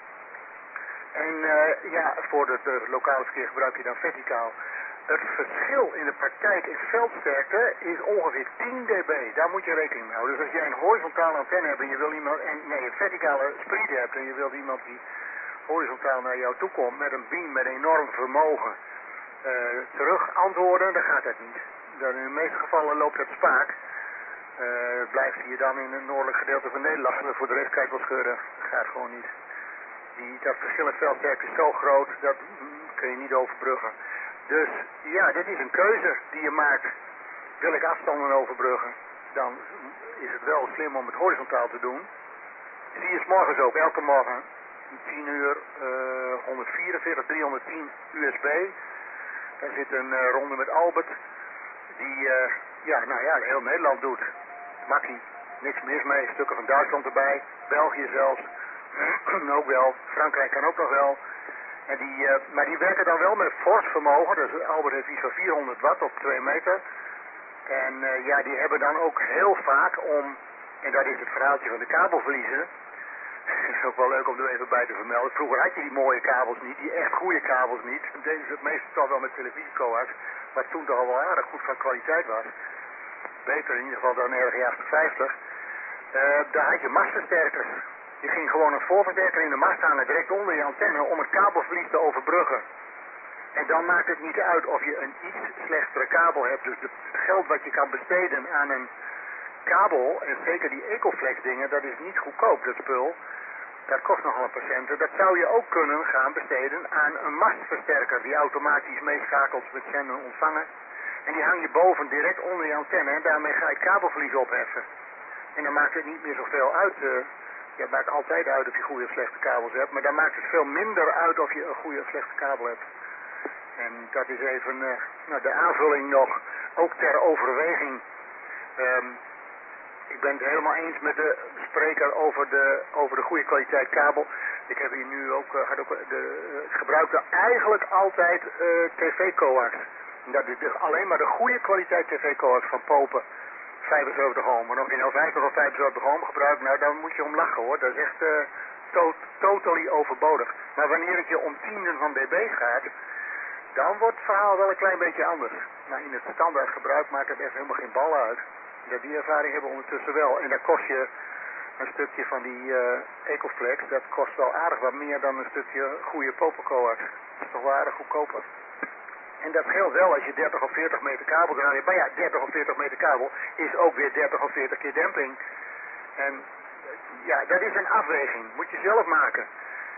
En ja, voor het lokale verkeer gebruik je dan verticaal. Het verschil in de praktijk in veldsterkte is ongeveer 10 dB. Daar moet je rekening mee houden. Dus als jij een horizontale antenne hebt en je wil iemand, een verticale spriet hebt en je wilt iemand die horizontaal naar jou toe komt met een beam met enorm vermogen terug antwoorden, dan gaat dat niet. Dan in de meeste gevallen loopt het spaak. Blijft hier dan in het noordelijk gedeelte van Nederland. Voor de rest kan je wel scheuren. Gaat gewoon niet. Dat verschil in veldsterkte is zo groot, dat kun je niet overbruggen. Dus ja, dit is een keuze die je maakt. Wil ik afstanden overbruggen, dan is het wel slim om het horizontaal te doen. Zie je 's morgens ook, elke morgen, 10 uur, 144, 310 USB. Daar zit een ronde met Albert, die heel Nederland doet. Makkie, niks mis mee, stukken van Duitsland erbij, België zelfs. Ook wel, Frankrijk kan ook nog wel. En maar die werken dan wel met fors vermogen. Dus Albert heeft iets van 400 watt op 2 meter. En ja, die hebben dan ook heel vaak en dat is het verhaaltje van de kabelverliezen. Dat is ook wel leuk om er even bij te vermelden. Vroeger had je die mooie kabels niet, die echt goede kabels niet. Dan deden ze het meestal toch wel met televisiecoax, wat toen toch al wel aardig goed van kwaliteit was. Beter in ieder geval dan ergens jaren 50. Daar had je mastversterkers. Je ging gewoon een voorversterker in de mast hangen, direct onder je antenne, om het kabelverlies te overbruggen. En dan maakt het niet uit of je een iets slechtere kabel hebt. Dus het geld wat je kan besteden aan een kabel, en zeker die Ecoflex dingen, dat is niet goedkoop, dat spul. Dat kost nogal een patiënten. Dat zou je ook kunnen gaan besteden aan een mastversterker die automatisch meeschakelt met zenden en ontvangen. En die hang je boven direct onder je antenne en daarmee ga je het kabelverlies opheffen. En dan maakt het niet meer zoveel uit. Ja, het maakt altijd uit of je goede of slechte kabels hebt, maar dan maakt het veel minder uit of je een goede of slechte kabel hebt. En dat is even de aanvulling nog, ook ter overweging. Ik ben het helemaal eens met de spreker over de goede kwaliteit kabel. Ik heb hier nu ook, gebruikte eigenlijk altijd tv-coax. Dat is dus alleen maar de goede kwaliteit tv-coax van Popen. 75 ohm. Maar nog je nou 50 of 75 ohm gebruikt, nou dan moet je om lachen hoor. Dat is echt totally overbodig. Maar wanneer het je om tienden van dB's gaat, dan wordt het verhaal wel een klein beetje anders. Maar in het standaard gebruik maakt het echt helemaal geen bal uit. Die ervaring hebben we ondertussen wel. En daar kost je een stukje van die Ecoflex, dat kost wel aardig wat meer dan een stukje goede Popencoax. Dat is toch wel aardig goedkoper. En dat geldt wel als je 30 of 40 meter kabel eraan hebt. Maar ja, 30 of 40 meter kabel is ook weer 30 of 40 keer demping. En ja, dat is een afweging. Moet je zelf maken.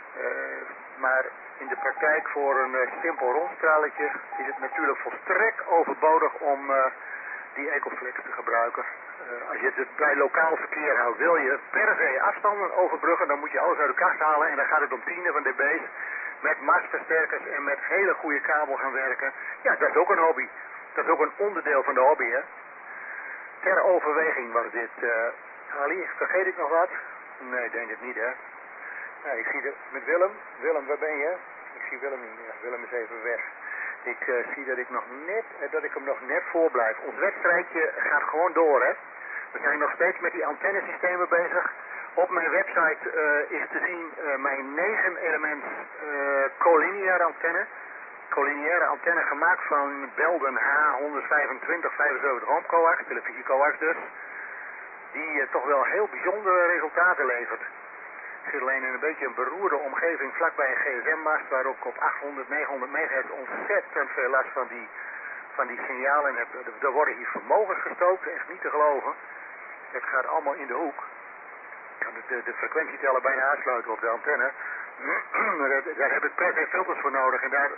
Maar in de praktijk voor een simpel rondstraletje is het natuurlijk volstrekt overbodig om die Ecoflex te gebruiken. Als je het bij lokaal verkeer houdt, wil je per se afstanden overbruggen, dan moet je alles uit de kast halen en dan gaat het om tienden van dB's. Met mastversterkers en met hele goede kabel gaan werken. Ja, dat is ook een hobby. Dat is ook een onderdeel van de hobby, hè. Ter overweging was dit. Ali, vergeet ik nog wat? Nee, ik denk het niet, hè. Nou, ik zie het met Willem. Willem, waar ben je? Ik zie Willem niet meer. Willem is even weg. Ik zie dat ik hem nog net voor blijf. Ons wedstrijdje gaat gewoon door, hè. We zijn nog steeds met die antennesystemen bezig. Op mijn website is te zien mijn 9-element collineaire antenne. Collineaire antenne gemaakt van Belden H125 75 ohm coax, televisiecoax dus. Die toch wel heel bijzondere resultaten levert. Ik zit alleen in een beetje een beroerde omgeving vlakbij een gsm-mast, waar ook op 800, 900 megahertz ontzettend veel last van die signalen heb. Er worden hier vermogens gestookt, echt niet te geloven. Het gaat allemaal in de hoek. Ik kan de frequentieteller bijna aansluiten op de antenne. Daar heb ik per se filters voor nodig en daar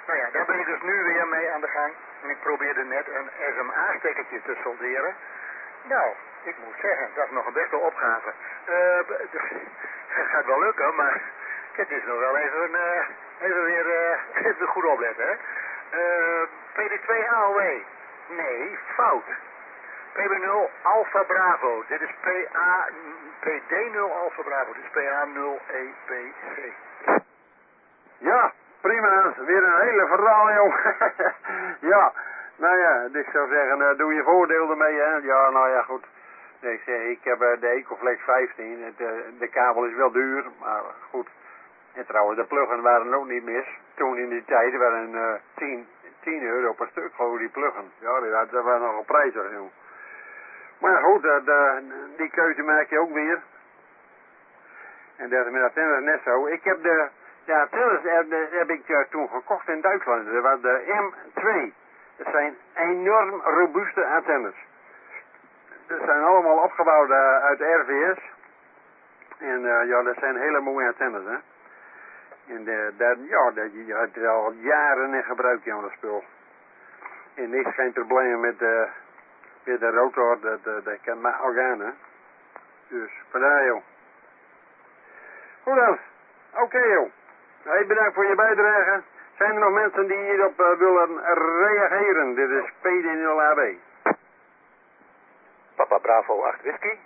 Nou ja, daar ben ik dus nu weer mee aan de gang. En ik probeerde net een SMA-stekkertje te solderen. Nou, ik moet zeggen, dat is nog een best wel opgave. Het gaat wel lukken, maar het is nog wel even weer even goed opletten, hè. PD2 AOW. Nee, fout. PB0 Alpha Bravo. Dit is PD0 Alpha Bravo. Dit is PA0 EPC. Ja, prima. Weer een hele verhaal, joh. Ja, nou ja, ik zou zeggen, doe je voordeel ermee, hè. Ja, nou ja, goed. Ik zeg, ik heb de Ecoflex 15. De kabel is wel duur, maar goed. En trouwens, de pluggen waren ook niet mis. Toen in die tijd waren 10 euro per stuk voor die pluggen. Ja, dat was nog een prijs, joh. Maar goed, die keuze maak je ook weer. En dat is met antenners net zo. Ik heb de antenners heb ik toen gekocht in Duitsland. Dat was de M2. Dat zijn enorm robuuste antennes. Dat zijn allemaal opgebouwd uit RVS. En ja, dat zijn hele mooie antennes, hè. En je had er al jaren in gebruik, joh, dat spul. En niks, geen probleem met de rotor, dat kan maar al gaan, hè. Dus, vandaar, joh. Goed dan. Oké, joh. Hey, bedankt voor je bijdrage. Zijn er nog mensen die hierop willen reageren? Dit is PD0AB. Papa Bravo 8 Whisky.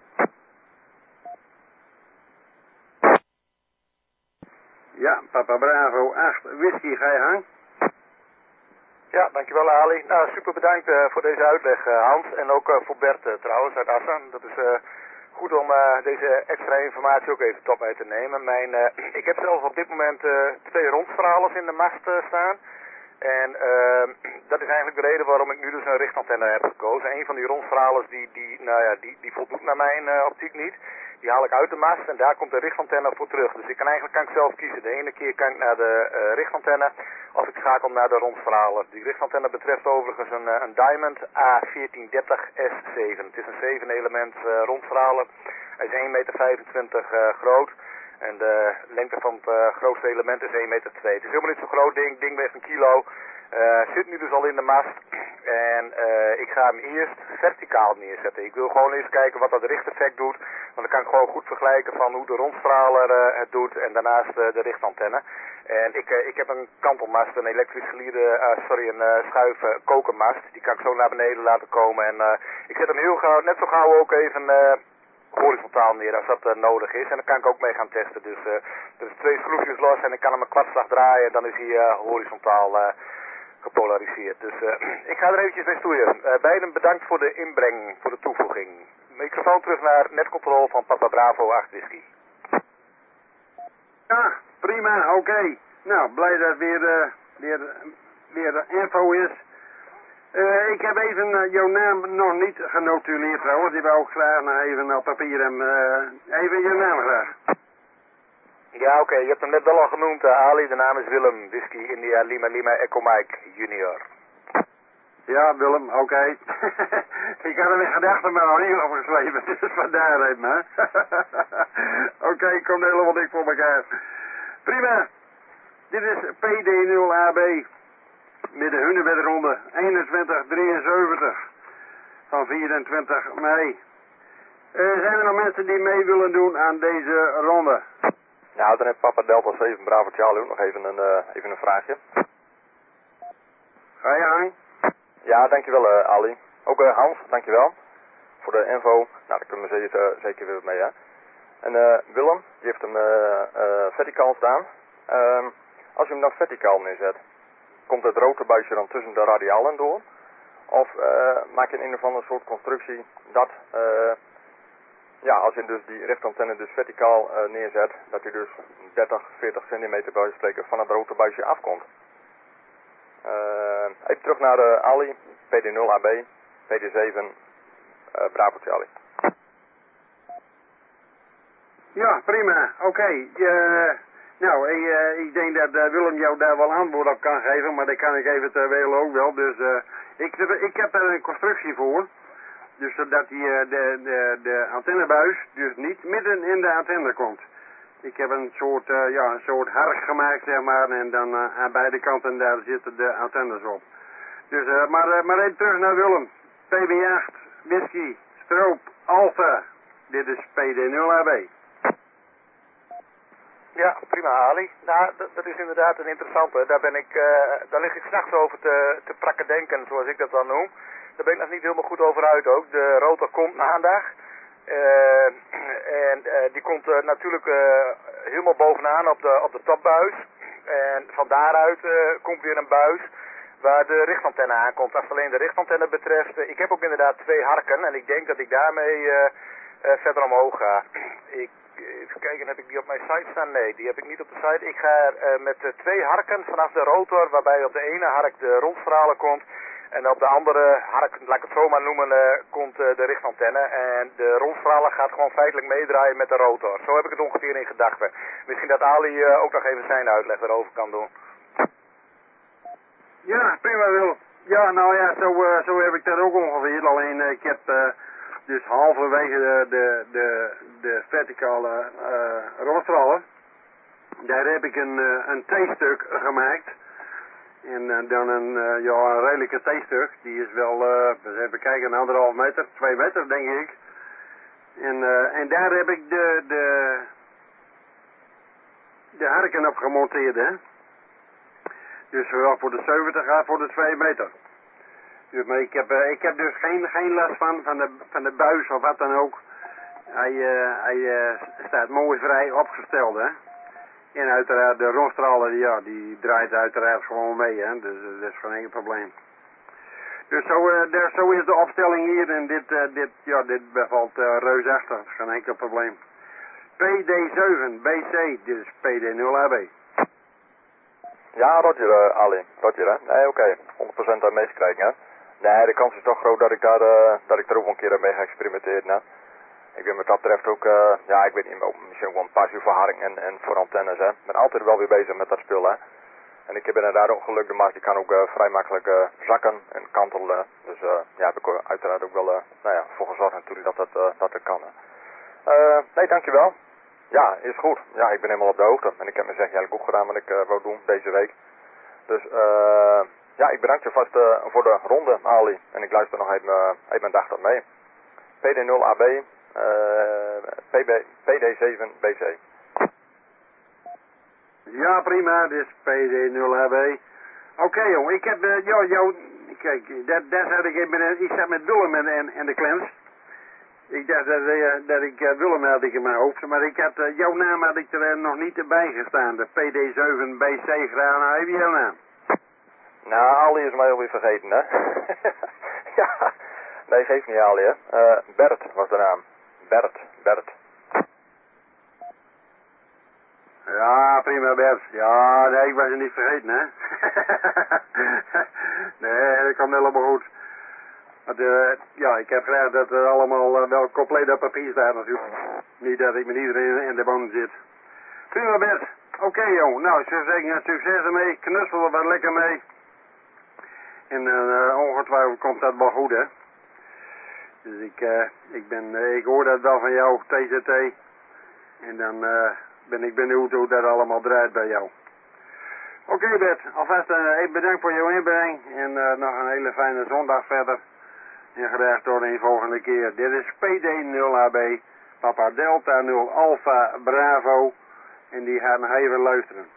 Ja, Papa Bravo 8 Whisky, ga je gang? Ja, dankjewel Ali. Nou, super bedankt voor deze uitleg Hans. En ook voor Bert trouwens uit Assen. Dat is goed om deze extra informatie ook even tot mij te nemen. Ik heb zelf op dit moment 2 rondstralers in de mast staan. En dat is eigenlijk de reden waarom ik nu dus een richtantenne heb gekozen. Een van die rondstralers die voldoet naar mijn optiek niet. Die haal ik uit de mast en daar komt de richtantenne voor terug. Dus ik kan zelf kiezen. De ene keer kan ik naar de richtantenne of ik schakel naar de rondstraler. Die richtantenne betreft overigens een Diamond A1430S7. Het is een 7 element rondstraler. Hij is 1,25 meter groot. En de lengte van het grootste element is 1,2 meter. Het is helemaal niet zo'n groot ding. Ding weegt 1 kilo. Zit nu dus al in de mast. En ik ga hem eerst verticaal neerzetten. Ik wil gewoon eens kijken wat dat richteffect doet. Want dan kan ik gewoon goed vergelijken van hoe de rondstraler het doet. En daarnaast de richtantenne. En ik heb een kantelmast, een elektrisch gelierde, een schuif kokermast. Die kan ik zo naar beneden laten komen. En ik zet hem heel gauw, net zo gauw ook even horizontaal neer als dat nodig is. En dan kan ik ook mee gaan testen. Dus er is 2 schroefjes los en ik kan hem een kwartslag draaien. En dan is hij horizontaal gepolariseerd. Dus ik ga er eventjes mee stoeien. Beiden bedankt voor de inbreng, voor de toevoeging. Microfoon terug naar netcontrole van Papa Bravo 8 Whisky. Ja, prima, oké. Nou, blij dat weer info is. Ik heb even jouw naam nog niet genotuleerd trouwens. Die wou ik graag nog even op papier en even je naam graag. Ja, oké. Je hebt hem net wel al genoemd, Ali. De naam is Willem, Whisky India Lima Lima Echo Mike Junior. Ja, Willem, oké. Ik had hem in gedachten maar nog niet opgeschreven, dus vandaar even, hè. Oké, komt helemaal dik voor elkaar. Prima. Dit is PD0AB. Met de Hunebedronde 2173 van 24 mei. Zijn er nog mensen die mee willen doen aan deze ronde? Nou, dan heeft Papa Delta 7 Bravo Charlie ook nog even een vraagje. Ga je gang? Ja, dankjewel Ali. Ook Hans, dankjewel voor de info. Nou, daar kunnen we zeker weer mee, hè. En Willem, die heeft hem verticaal staan. Als je hem dan verticaal neerzet, komt het rotorbuisje dan tussen de radialen door? Of maak je een of andere soort constructie dat, als je dus die richtantenne dus verticaal neerzet, dat hij dus 30, 40 centimeter bij spreken van het rotorbuisje afkomt? Even terug naar Ali, PD0AB, PD7, Bravo Charlie. Ja, prima. Oké. Ik denk dat Willem jou daar wel antwoord op kan geven, maar dat kan ik eventueel ook wel. Dus ik heb daar een constructie voor. Dus zodat de antennebuis dus niet midden in de antenne komt. Ik heb een soort hark gemaakt, zeg maar, en dan aan beide kanten daar zitten de antennes op. Dus, maar even terug naar Willem. PB8, whisky, stroop, alfa. Dit is PD0AB. Ja, prima Ali. Nou, dat is inderdaad een interessante. Daar lig ik s'nachts over te prakken denken, zoals ik dat dan noem. Daar ben ik nog niet helemaal goed over uit ook. De rotor komt maandag. Die komt natuurlijk helemaal bovenaan op de topbuis. En van daaruit komt weer een buis waar de richtantenne aankomt. Als het alleen de richtantenne betreft, ik heb ook inderdaad 2 harken en ik denk dat ik daarmee verder omhoog ga. Even kijken, heb ik die op mijn site staan? Nee, die heb ik niet op de site. Ik ga met 2 harken vanaf de rotor, waarbij op de ene hark de rondstralen komt. En op de andere hark, laat ik het zo maar noemen, komt de richtantenne. En de rondstralen gaat gewoon feitelijk meedraaien met de rotor. Zo heb ik het ongeveer in gedachten. Misschien dat Ali ook nog even zijn uitleg erover kan doen. Ja, prima Willem. Ja, nou ja, zo heb ik dat ook ongeveer. Alleen ik heb dus halverwege de verticale rondstralen, daar heb ik een T-stuk gemaakt. En dan een redelijke T-stuk. Die is wel, even kijken, 1,5 meter, 2 meter denk ik. En daar heb ik de harken op gemonteerd, hè. Dus zowel voor de 70 als voor de 2 meter. Dus, maar ik heb dus geen last van de buis of wat dan ook. Hij staat mooi vrij opgesteld, hè. En uiteraard de rondstralen, die draait uiteraard gewoon mee, hè. Dus dat is geen enkel probleem. Dus zo is de opstelling hier en dit bevalt reusachtig, geen enkel probleem. PD7, BC, dus PD0AB. Ja, Roger, Ali. Roger, hè? Nee, oké. 100% aan meegekregen, hè? Nee, de kans is toch groot dat ik er ook een keer mee ga experimenteren, hè? Ik ben wat dat betreft ook, ik weet niet, misschien ook wel een passie voor haring en voor antennes, hè. Ik ben altijd wel weer bezig met dat spul, hè. En ik heb inderdaad ook geluk, de markt die kan ook vrij makkelijk zakken en kantelen. Dus heb ik uiteraard ook wel voor gezorgd natuurlijk dat kan, hè. Nee, dankjewel. Ja, is goed. Ja, ik ben helemaal op de hoogte. En ik heb mijn zegje eigenlijk ook gedaan wat ik wou doen deze week. Dus ik bedank je vast voor de ronde, Ali. En ik luister nog even mijn dag tot mee. PD0AB, PD7BC. Ja, prima. Dit is PD0AB. Oké, jongen. Ik heb kijk, daar zat ik zat met Willem en de Klens. Ik dacht dat ik Willem had in mijn hoofd, maar ik had jouw naam had ik er nog niet bij gestaan. De PD7BC gedaan. Nou, heb je jouw naam? Nou, Ali is mij alweer vergeten, hè? Ja, nee, geeft niet Ali, hè. Bert was de naam. Bert. Ja, prima Bert. Ja, nee, ik was je niet vergeten, hè. Nee, dat komt helemaal goed. Want, ik heb graag dat er allemaal wel compleet op papier staat natuurlijk. Niet dat ik met iedereen in de boom zit. Prima Bert. Oké, jongen. Nou, ik zou zeggen, succes ermee. Knutsel er wat lekker mee. En ongetwijfeld komt dat wel goed, hè. Dus ik hoor dat wel van jou, TZT. En dan ben ik benieuwd hoe dat allemaal draait bij jou. Oké Bert, alvast even bedankt voor jouw inbreng. En nog een hele fijne zondag verder. En graag tot een volgende keer. Dit is PD0AB, Papa Delta 0 Alpha Bravo. En die gaan nog even luisteren.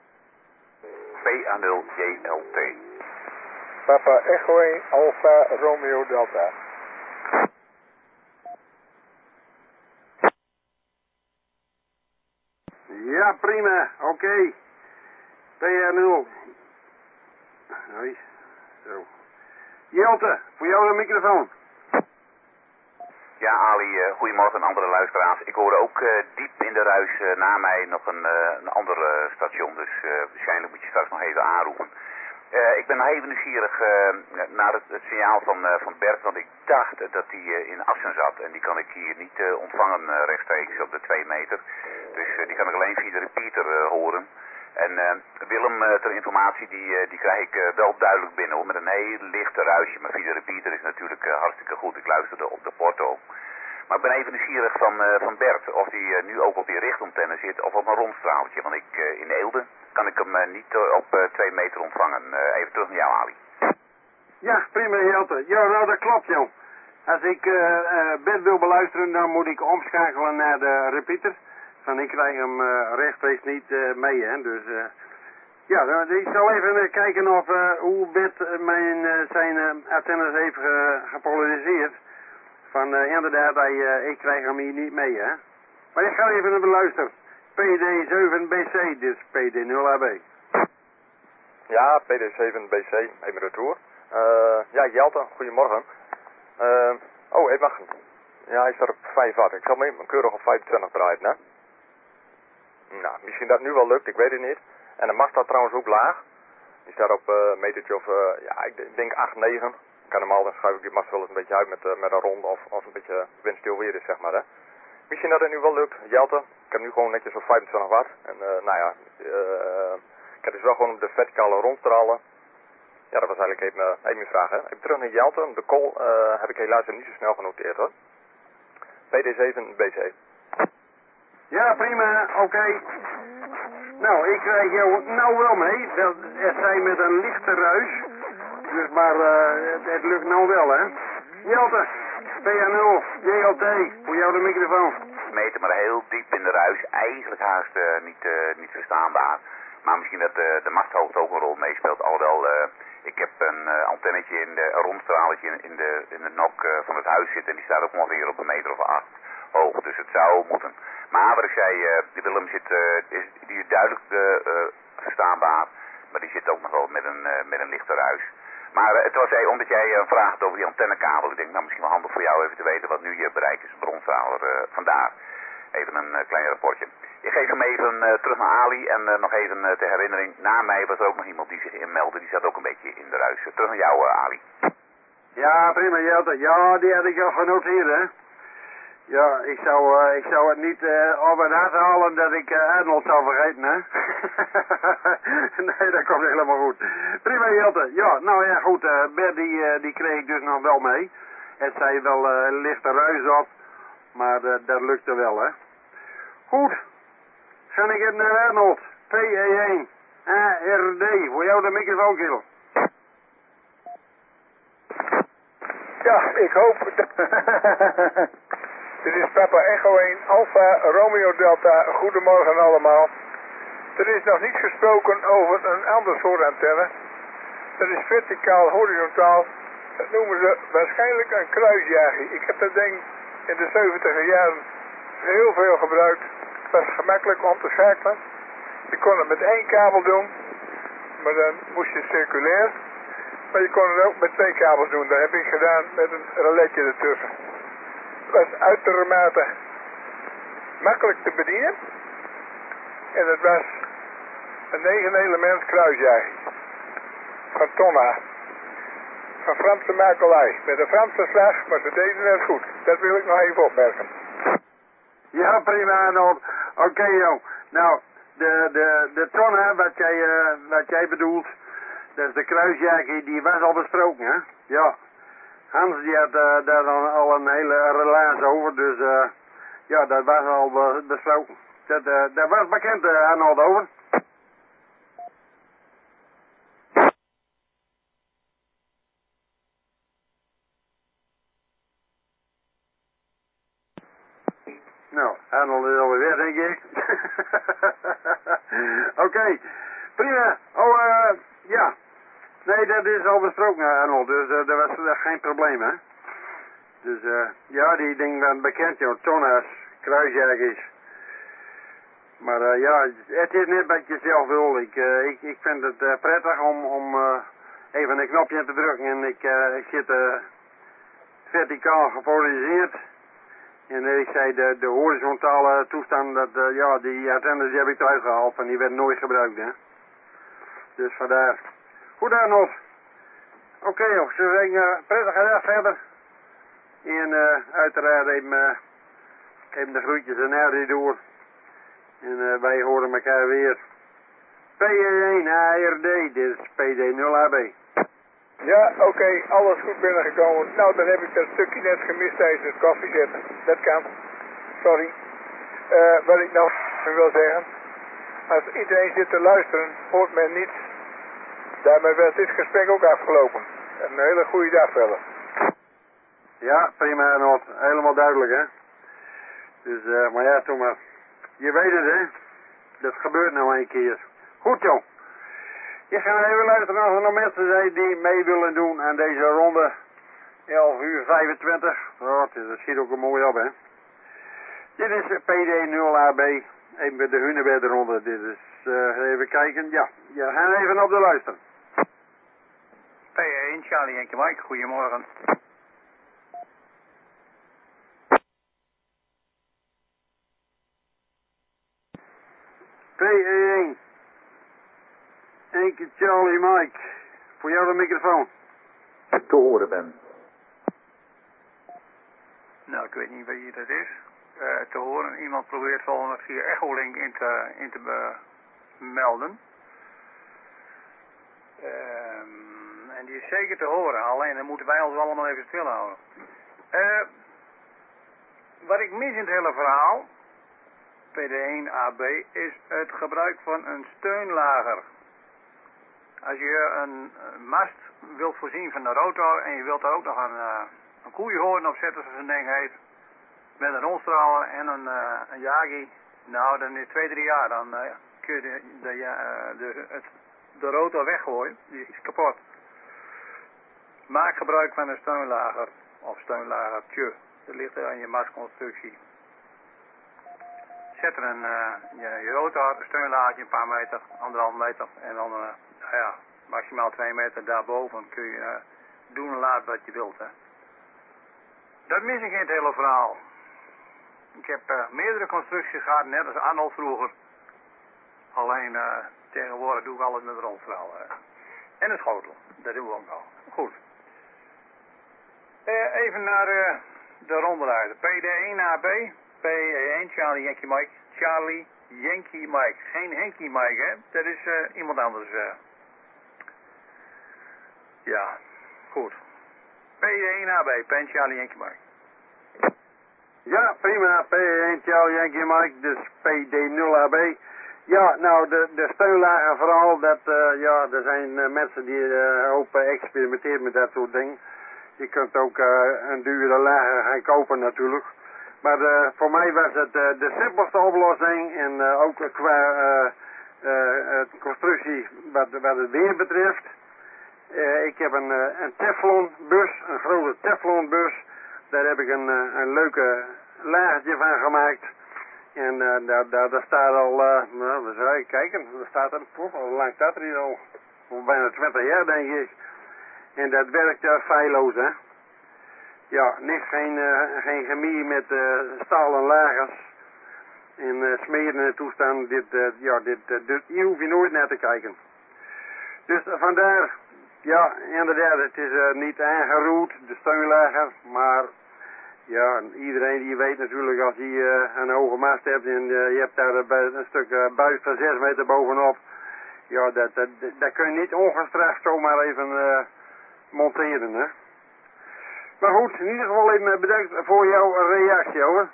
PA0 JLT. Papa Echo 1 Alpha Romeo Delta. Ja, prima. Oké. PA0. Hoi. Zo. Jelte, voor jou de microfoon. Ja, Ali, goedemorgen andere luisteraars. Ik hoorde ook diep in de ruis na mij nog een ander station, dus waarschijnlijk moet je straks nog even aanroepen. Ik ben nog even nieuwsgierig naar het signaal van Bert, want ik dacht dat hij in Assen zat en die kan ik hier niet ontvangen rechtstreeks op de 2 meter. Dus die kan ik alleen via de repeater horen. En Willem, ter informatie, die krijg ik wel duidelijk binnen hoor, met een heel lichte ruisje. Maar via de repeater is natuurlijk hartstikke goed. Ik luisterde op de porto. Maar ik ben even nieuwsgierig van Bert, of hij nu ook op die richtantenne zit of op een rondstraaltje. Want in Eelde kan ik hem niet op 2 meter ontvangen. Even terug naar jou, Ali. Ja, prima Jelte. Ja, nou dat klopt joh. Als ik Bert wil beluisteren, dan moet ik omschakelen naar de repeater. Van ik krijg hem rechtstreeks niet mee, hè. Dus ja, ik zal even kijken of hoe Bert zijn antennes heeft gepolariseerd. Van inderdaad, ik krijg hem hier niet mee, hè. Maar ik ga even naar beluisteren. PD7BC, dus PD0AB. Ja, PD7BC, even retour. Ja, Jelte, goedemorgen. Oh, hij mag. Ja, hij staat op 5 watt. Ik zal me even keurig op 25 draaien, hè. Nou, misschien dat nu wel lukt, ik weet het niet. En de mast staat trouwens ook laag. Die staat op een metertje of, ja, ik denk 8, 9. Kan normaal, dan schuif ik die mast wel eens een beetje uit met een ronde of als een beetje windstil weer is, zeg maar, hè. Misschien dat het nu wel lukt, Jelte. Ik heb nu gewoon netjes op 25 watt. En nou ja, ik heb dus wel gewoon op de verticale rondstralen. Ja, dat was eigenlijk even mijn vraag, hè. Even terug naar Jelte. De call heb ik helaas niet zo snel genoteerd, hoor. PD7BC. Ja, prima, oké. Nou, ik krijg jou nou wel mee. Het zijn met een lichte ruis. Dus, maar het lukt nou wel, hè. Jelte, PA0, JLT, voor jou de microfoon. Meten, maar heel diep in de ruis. Eigenlijk haast niet verstaanbaar. Maar misschien dat de masthoogte ook een rol meespeelt. Alhoewel, ik heb een antennetje een rondstraletje in de nok van het huis zitten. En die staat ook ongeveer op 1 meter of 8 hoog. Dus het zou moeten. Maar wat ik zei, Willem die is duidelijk verstaanbaar. Maar die zit ook nog wel met een lichte ruis. Maar het was omdat jij een vraag had over die antennekabel. Ik denk, nou misschien wel handig voor jou even te weten wat nu je bereik is. Bronstraler vandaar. Even een klein rapportje. Ik geef hem even terug naar Ali en nog even ter herinnering. Na mij was er ook nog iemand die zich inmeldde. Die zat ook een beetje in de ruis. Terug naar jou, Ali. Ja, prima, Jelte. Ja, die had ik al genoteerd, hè. Ja, ik zou het niet op het hart halen dat ik Arnold zou vergeten, hè. Nee, dat komt helemaal goed. Prima, Jelte. Ja, nou ja, goed. Bert, die kreeg ik dus nog wel mee. Het zei wel een lichte ruis op, maar dat lukte wel, hè. Goed. Ga ik even naar Arnold. PE1. ARD. Voor jou de microfoon, kerel. Ja, ik hoop dat... Dit is Papa Echo 1, Alpha Romeo Delta. Goedemorgen allemaal. Er is nog niet gesproken over een ander soort antenne. Dat is verticaal, horizontaal. Dat noemen ze waarschijnlijk een kruisjager. Ik heb dat ding in de 70er jaren heel veel gebruikt. Het was gemakkelijk om te schakelen. Je kon het met 1 kabel doen, maar dan moest je circulair. Maar je kon het ook met 2 kabels doen. Dat heb ik gedaan met een reletje ertussen. Het was uitermate makkelijk te bedienen. En het was een 9-element kruisjager. Van Tonna. Van Franse makelij. Met een Franse slag, maar ze deden het goed. Dat wil ik nog even opmerken. Ja, prima, Arnold. Oké, joh. Nou, de Tonna, wat jij bedoelt, dat is de kruisjager, die was al besproken, hè? Ja. Hans, die had daar dan al een hele relaas over, dus ja, dat was al besproken. Dat was bekend, Arnold, over. Nou, Arnold is alweer weg, denk ik. Oké, prima. Oh, ja. Nee, dat is al besproken, Arnold, dus dat was geen probleem, hè. Dus, ja, die dingen waren bekend, joh. Tonna's, kruisjagers. Maar, ja, het is net wat je zelf wil. Ik vind het prettig om even een knopje te drukken en ik zit verticaal gepolariseerd. En ik zei, de horizontale toestand, ja, die antennes die heb ik eruit gehaald en die werden nooit gebruikt, hè. Dus vandaar. Goed, Arnold. Oké, joh. Zullen we een prettige dag verder? En uiteraard even de groetjes en Harry door. En wij horen elkaar weer. PE1 ARD, dit is PD0AB. Ja, oké, alles goed binnengekomen. Nou, dan heb ik dat stukje net gemist tijdens het koffiezetten. Dat kan. Sorry. Wat ik nou wil zeggen. Als iedereen zit te luisteren, hoort men niets. Daarmee werd dit gesprek ook afgelopen. Een hele goede dag verder. Ja, prima Arnold. Helemaal duidelijk, hè. Dus, maar ja, Thomas. Je weet het, hè. Dat gebeurt nou een keer. Goed, joh. Je gaat even luisteren als er nog mensen zijn die mee willen doen aan deze ronde. 11:25. Oh, dat schiet ook een mooi op, hè. Dit is PD0AB. Even de Hunebedronde. Dit is, even kijken. Ja, je gaat even op de luisteren. P1, Charlie Yankee Mike, goedemorgen. P1. Yankee Charlie Mike. Voor jou de microfoon. Te horen ben. Nou, ik weet niet wie dat is. Te horen. Iemand probeert volgens via Echolink in te melden. En die is zeker te horen. Alleen dan moeten wij ons allemaal even stilhouden. Wat ik mis in het hele verhaal, PD1AB, is het gebruik van een steunlager. Als je een mast wilt voorzien van een rotor en je wilt daar ook nog een koeienhoorn op zetten, zoals een ding heet, met een rolstralen en een Yagi, nou dan is 2-3 jaar, dan kun je de rotor weggooien, die is kapot. Maak gebruik van een steunlager, of steunlagertje, dat ligt er aan je mastconstructie. Zet er je rotor, een steunlagertje, een paar meter, 1,5 meter en dan maximaal 2 meter daarboven kun je doen en laten wat je wilt. Hè. Dat mis ik in het hele verhaal. Ik heb meerdere constructies gehad, net als Arnold vroeger. Alleen tegenwoordig doe ik alles met een rolstraal. En een schotel, dat doen we ook al. Goed. Even naar de rondeleider. PD1AB, P1 Charlie Yankee Mike, Charlie Yankee Mike. Geen Henkie Mike, hè? Dat is iemand anders. Ja, goed. PD1AB, Pen Charlie Yankee Mike. Ja, prima. P1 Charlie Yankee Mike, dus PD0AB. Ja, nou, de steunlager vooral, er zijn mensen die ook experimenteren met dat soort dingen. Je kunt ook een dure lager gaan kopen natuurlijk. Maar voor mij was het de simpelste oplossing en ook qua constructie wat het weer betreft. Ik heb een teflonbus, een grote teflonbus. Daar heb ik een leuke lagertje van gemaakt. En daar staat al, nou, we zullen even kijken, daar staat er, hoe lang staat er hier al? Bijna 20 jaar denk ik. En dat werkt feilloos, hè. Ja, niks, geen chemie met stalen lagers. En smeren en toestand, hier hoef je nooit naar te kijken. Dus vandaar, ja, inderdaad, het is niet aangeroerd, de steunlager, maar ja, iedereen die weet natuurlijk als je een hoge mast hebt en je hebt daar een stuk buis van 6 meter bovenop, ja, dat kun je niet ongestraft zomaar even monteren, hè. Maar goed, in ieder geval even bedankt voor jouw reactie, hoor.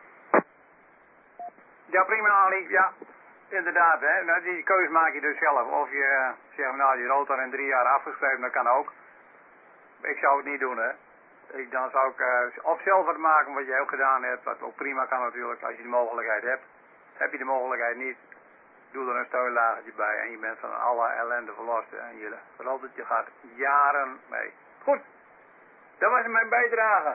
Ja, prima Ali, ja. Inderdaad, hè. Nou, die keuze maak je dus zelf. Of je zegt, nou, die rotor in 3 jaar afgeschreven, dat kan ook. Ik zou het niet doen, hè. Dan zou ik of zelf wat maken wat jij ook gedaan hebt, wat ook prima kan natuurlijk, als je de mogelijkheid hebt. Heb je de mogelijkheid niet, doe er een steunlagertje bij en je bent van alle ellende verlost en je rotortje gaat jaren mee. Goed, dat was mijn bijdrage.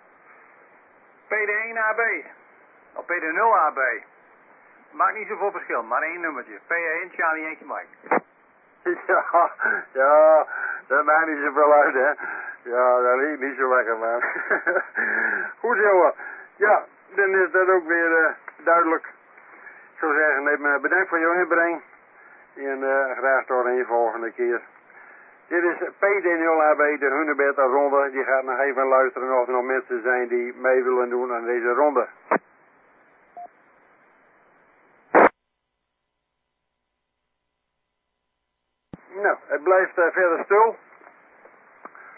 PD1AB, of PD0AB. Maakt niet zoveel verschil, maar 1 nummertje. P1 Charlie Yankee Mike. Ja, dat maakt niet zoveel uit, hè. Ja, dat liep niet zo lekker, man. Goed, jongen. Ja, dan is dat ook weer duidelijk. Ik zou zeggen, even bedankt voor jouw inbreng. En graag tot een volgende keer. Dit is PD0AB, de Hunebed ronde. Die gaat nog even luisteren of er nog mensen zijn die mee willen doen aan deze ronde. Nou, het blijft verder stil.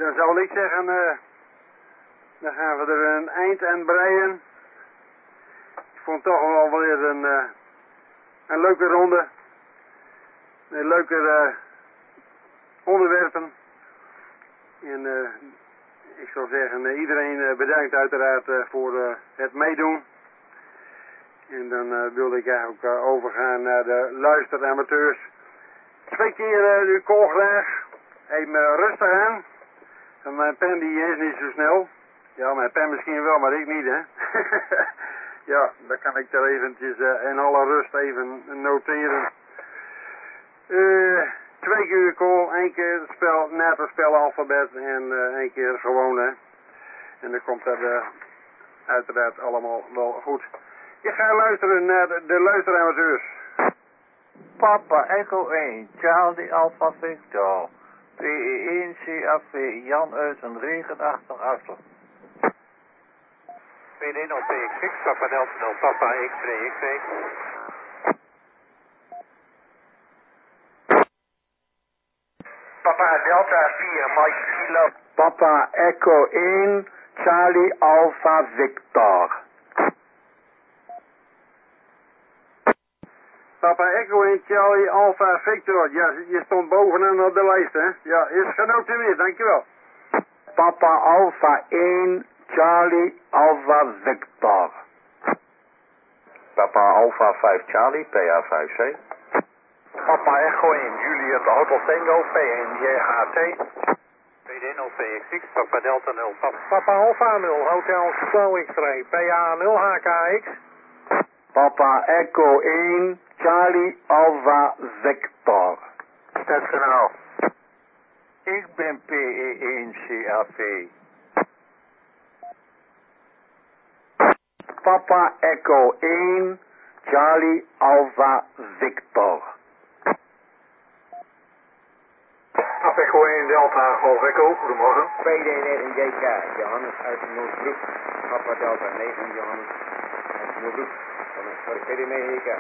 dan zou ik zeggen, dan gaan we er een eind aan breien. Ik vond toch wel weer een leuke ronde. Een leuke onderwerpen. En ik zou zeggen, iedereen bedankt uiteraard voor het meedoen. En dan wilde ik eigenlijk overgaan naar de luisteramateurs. 2 keer uw kool graag. Even rustig aan. En mijn pen die is niet zo snel. Ja, mijn pen misschien wel, maar ik niet, hè. Ja, dan kan ik daar eventjes in alle rust even noteren. 2 keer uw kool, 1 keer het spel, net het spelalfabet en 1 keer gewoon, hè. En dan komt dat uiteraard allemaal wel goed. Je gaat luisteren naar de luisteramateurs. Papa Echo 1, Charlie Alpha Victor, PE1 CAV, Jan uit een regenachtig Assen. PD0 PX6, Papa Delta 0, Papa X-ray X-ray. Papa Delta 4, Mike Kilo. Papa Echo 1, Charlie Alpha Victor. Papa Echo en Charlie Alpha Victor. Ja, je stond bovenaan op de lijst, hè? Ja, is genoteerd, dankjewel. Papa Alpha 1, Charlie Alpha Victor. Papa Alpha 5 Charlie, PA5C. Papa Echo 1, Juliet Hotel Tango, P1 JHT. PD0 PX6, Papa Delta 0, Papa Alpha 0, Hotel Slow X-ray, PA 0 HKX. Papa Echo 1, Charlie Alpha Victor. Stadsgenaal. Ik ben PE1 CAV. Papa Echo 1, Charlie Alpha Victor. Papa Echo 1, Delta Golf Echo, goedemorgen. PD9 JK, Johannes uit Noordbroek. Papa Delta 9, Johannes uit Noordbroek. Sorry, PD9 JK.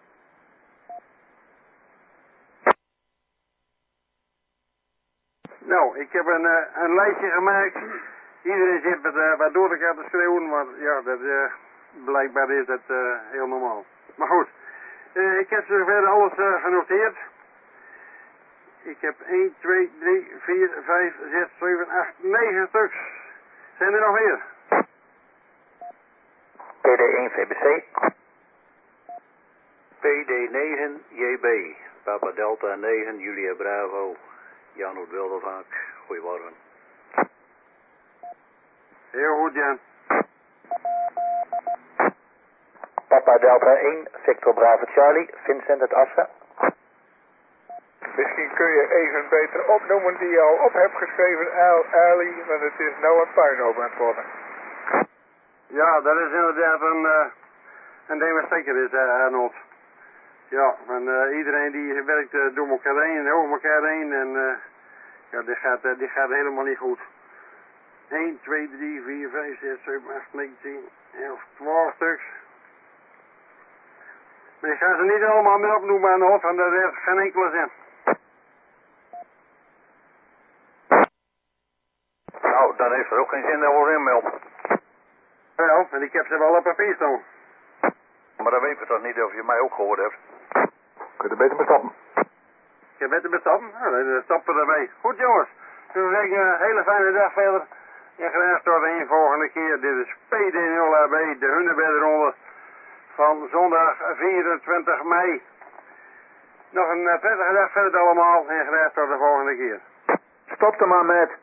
Nou, ik heb een lijstje gemaakt. Iedereen zit wat door elkaar te schreeuwen, maar ja, blijkbaar is dat heel normaal. Maar goed, ik heb zover alles genoteerd. Ik heb 1, 2, 3, 4, 5, 6, 7, 8, 9 stuks. Zijn er nog meer? PD1 VBC. PD9 JB, Papa Delta 9, Julia Bravo, Jan Wildervaak. Goedemorgen. Heel goed, Jan. Papa Delta 1, Victor Bravo Charlie, Vincent uit Assen. Misschien kun je even beter opnoemen die je al op hebt geschreven, Ali, want het is nou een puinhoop aan het worden. Ja, dat is inderdaad een ding wat zeker is, Arnold. Ja, van iedereen die werkt door elkaar heen en over elkaar heen en ja, dit gaat helemaal niet goed. 1, 2, 3, 4, 5, 6, 7, 8, 9, 10, 11, 12 stuks. Maar ik ga ze niet allemaal meer opnoemen, Arnold, want dat heeft geen enkele zin. Nou, dan heeft er ook geen zin dat we erin melden. Wel, en ik heb ze wel op papier staan. Maar dan weten we toch niet of je mij ook gehoord hebt. Kun je beter bestappen? Ik heb beter bestappen? Nou, dan stappen we erbij. Goed jongens, dus dan zeg ik een hele fijne dag verder. En graag tot een volgende keer. Dit is PD0AB, de Hunebedronde van zondag 24 mei. Nog een prettige dag verder allemaal en graag tot de volgende keer. Stop er maar met.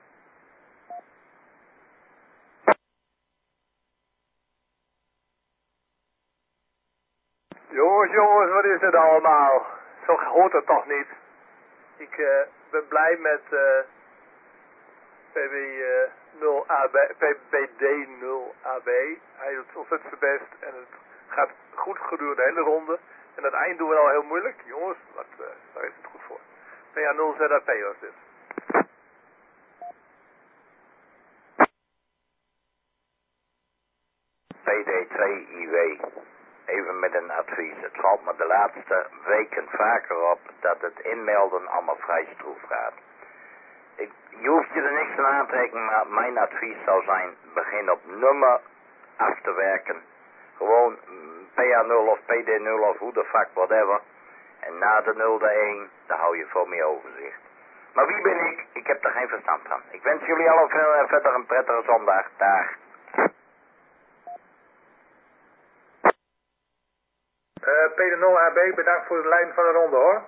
Jongens, wat is dit allemaal? Zo hoort het toch niet? Ik ben blij met PBD0AB. Hij doet ontzettend zijn best en het gaat goed gedurende de hele ronde. En het eind doen we al heel moeilijk. Jongens, daar is het goed voor. PA0 ZAP was dit. PD2 IW. Even met een advies. Het valt me de laatste weken vaker op dat het inmelden allemaal vrij stroef gaat. je hoeft je er niks aan aantrekken, maar mijn advies zou zijn, begin op nummer af te werken. Gewoon PA0 of PD0 of hoe de fuck, whatever. En na de 0 de 1, dan hou je veel meer overzicht. Maar wie ben ik? Ik heb er geen verstand van. Ik wens jullie allen verder een prettige zondag. Dag. PD0AB, bedankt voor het leiden van de ronde hoor.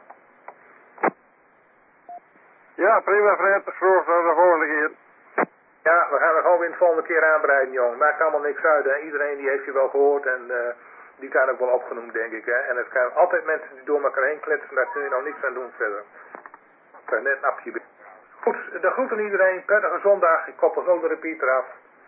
Ja, prima Fred. Vroeg tot de volgende keer. Ja, we gaan er gewoon weer de volgende keer aanbreiden, jongen. Maakt allemaal niks uit, hè. Iedereen die heeft je wel gehoord en die kan ook wel opgenoemd, denk ik, hè. En er zijn altijd mensen die door elkaar heen kletsen, daar kun je nou niks aan doen verder. Kan net een appje binnen. Goed, de groeten iedereen. Prettige zondag. Ik koppel zo de repeater af.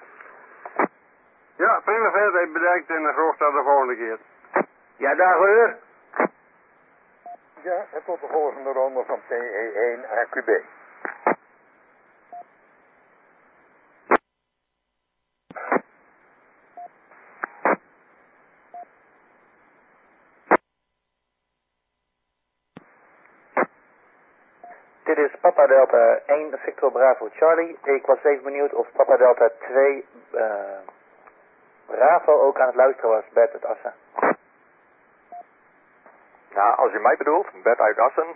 Ja, prima Fred. Bedankt en vroeg tot de volgende keer. Ja, dag hoor. Ja, en tot de volgende ronde van PE1 AQB. Dit is Papa Delta 1 Victor Bravo Charlie. Ik was even benieuwd of Papa Delta 2 Bravo ook aan het luisteren was, Bert uit Assen. Nou, als je mij bedoelt, Bert uit Assen,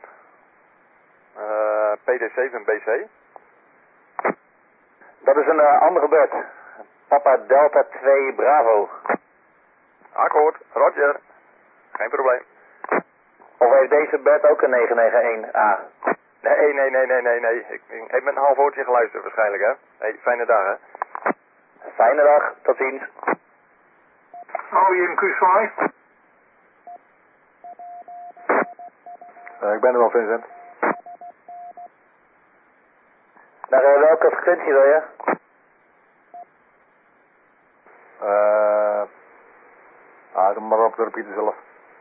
PD7 BC. Dat is een andere Bert. Papa Delta 2 Bravo. Akkoord, Roger. Geen probleem. Of heeft deze Bert ook een 991A? Nee. Ik heb met een half woordje geluisterd waarschijnlijk, hè. Hey, fijne dag, hè. Fijne dag, tot ziens. Hou je in Q5? Ik ben er wel, Vincent. Naar welke frequentie wil je? Doe maar op de repeater zelf.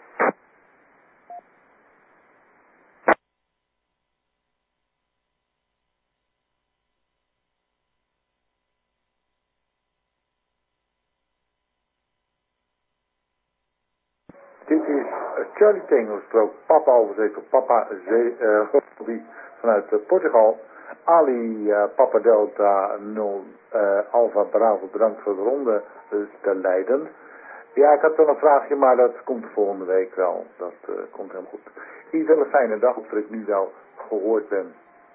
Dit is Charlie Tango strook Papa overzeker Papa Robbie vanuit Portugal. Ali Papa Delta 0 Alpha Bravo, bedankt voor de ronde te leiden. Ja, ik had wel een vraagje, maar dat komt de volgende week wel. Dat komt helemaal goed. Ik wil een fijne dag, of dat ik nu wel gehoord ben.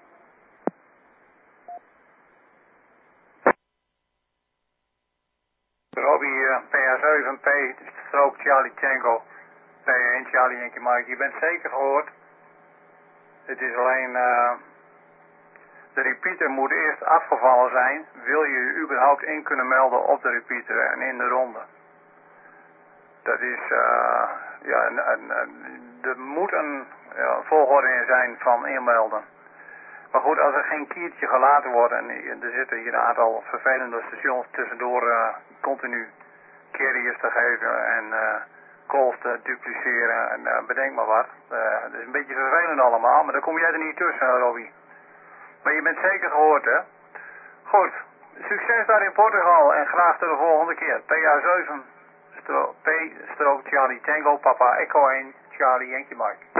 Robbie, PA7P, strook Charlie Tango, P1 Charlie Yankee Mike. Je bent zeker gehoord. Het is alleen, de repeater moet eerst afgevallen zijn. Wil je je überhaupt in kunnen melden op de repeater en in de ronde? Dat is, er moet een volgorde in zijn van inmelden. Maar goed, als er geen kiertje gelaten wordt en er zitten hier een aantal vervelende stations tussendoor continu carriers te geven en calls te dupliceren en bedenk maar wat. Dat is een beetje vervelend allemaal, maar dan kom jij er niet tussen, Robbie. Maar je bent zeker gehoord, hè? Goed, succes daar in Portugal en graag tot de volgende keer. PA7 P Charlie Tango Papa Echo 1 Charlie Yankee Mike.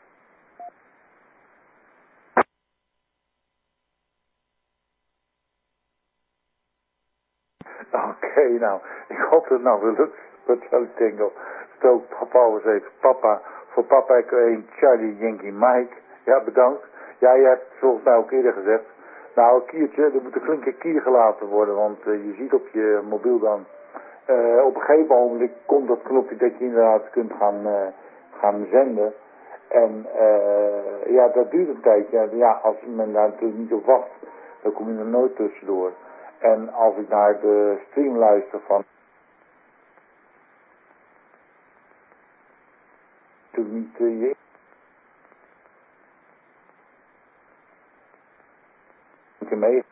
Oké, nou, ik hoop dat het nou weer lukt voor Charlie Tango. Strook Papa overzeker Papa voor Papa Echo 1 Charlie Yankee Mike. Ja, bedankt. Ja, je hebt het volgens mij ook eerder gezegd. Nou, een kiertje, er moet een flinke kier gelaten worden, want je ziet op je mobiel dan, op een gegeven moment komt dat knopje dat je inderdaad kunt gaan zenden. En ja, dat duurt een tijdje. Ja, als men daar natuurlijk niet op wacht, dan kom je er nooit tussendoor. En als ik naar de stream luister van, natuurlijk niet je mee.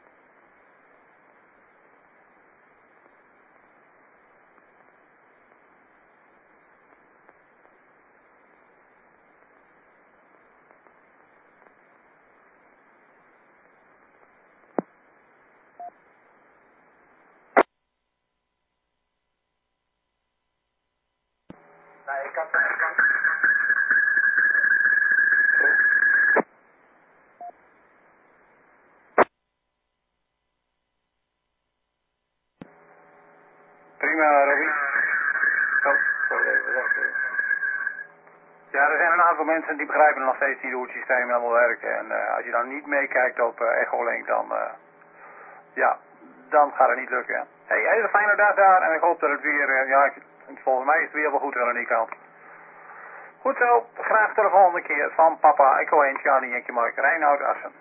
Nee, ik kan er zijn een aantal mensen die begrijpen nog steeds niet hoe het systeem helemaal werkt. En als je dan niet meekijkt op Echolink, dan, ja, dan gaat het niet lukken. Hey, hele fijne dag daar en ik hoop dat het weer, volgens mij is het weer wel goed aan die kant. Goed zo, graag tot de volgende keer van Papa Echo 1 Charlie Yankee Mike Reinoud Assen.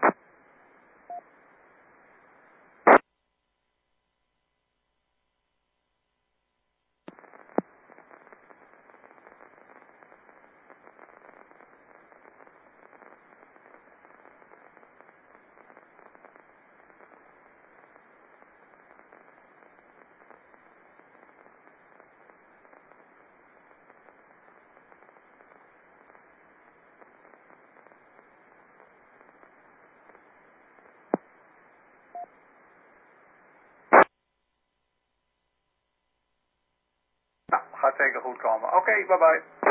Gaat zeker goed komen. Oké, bye bye.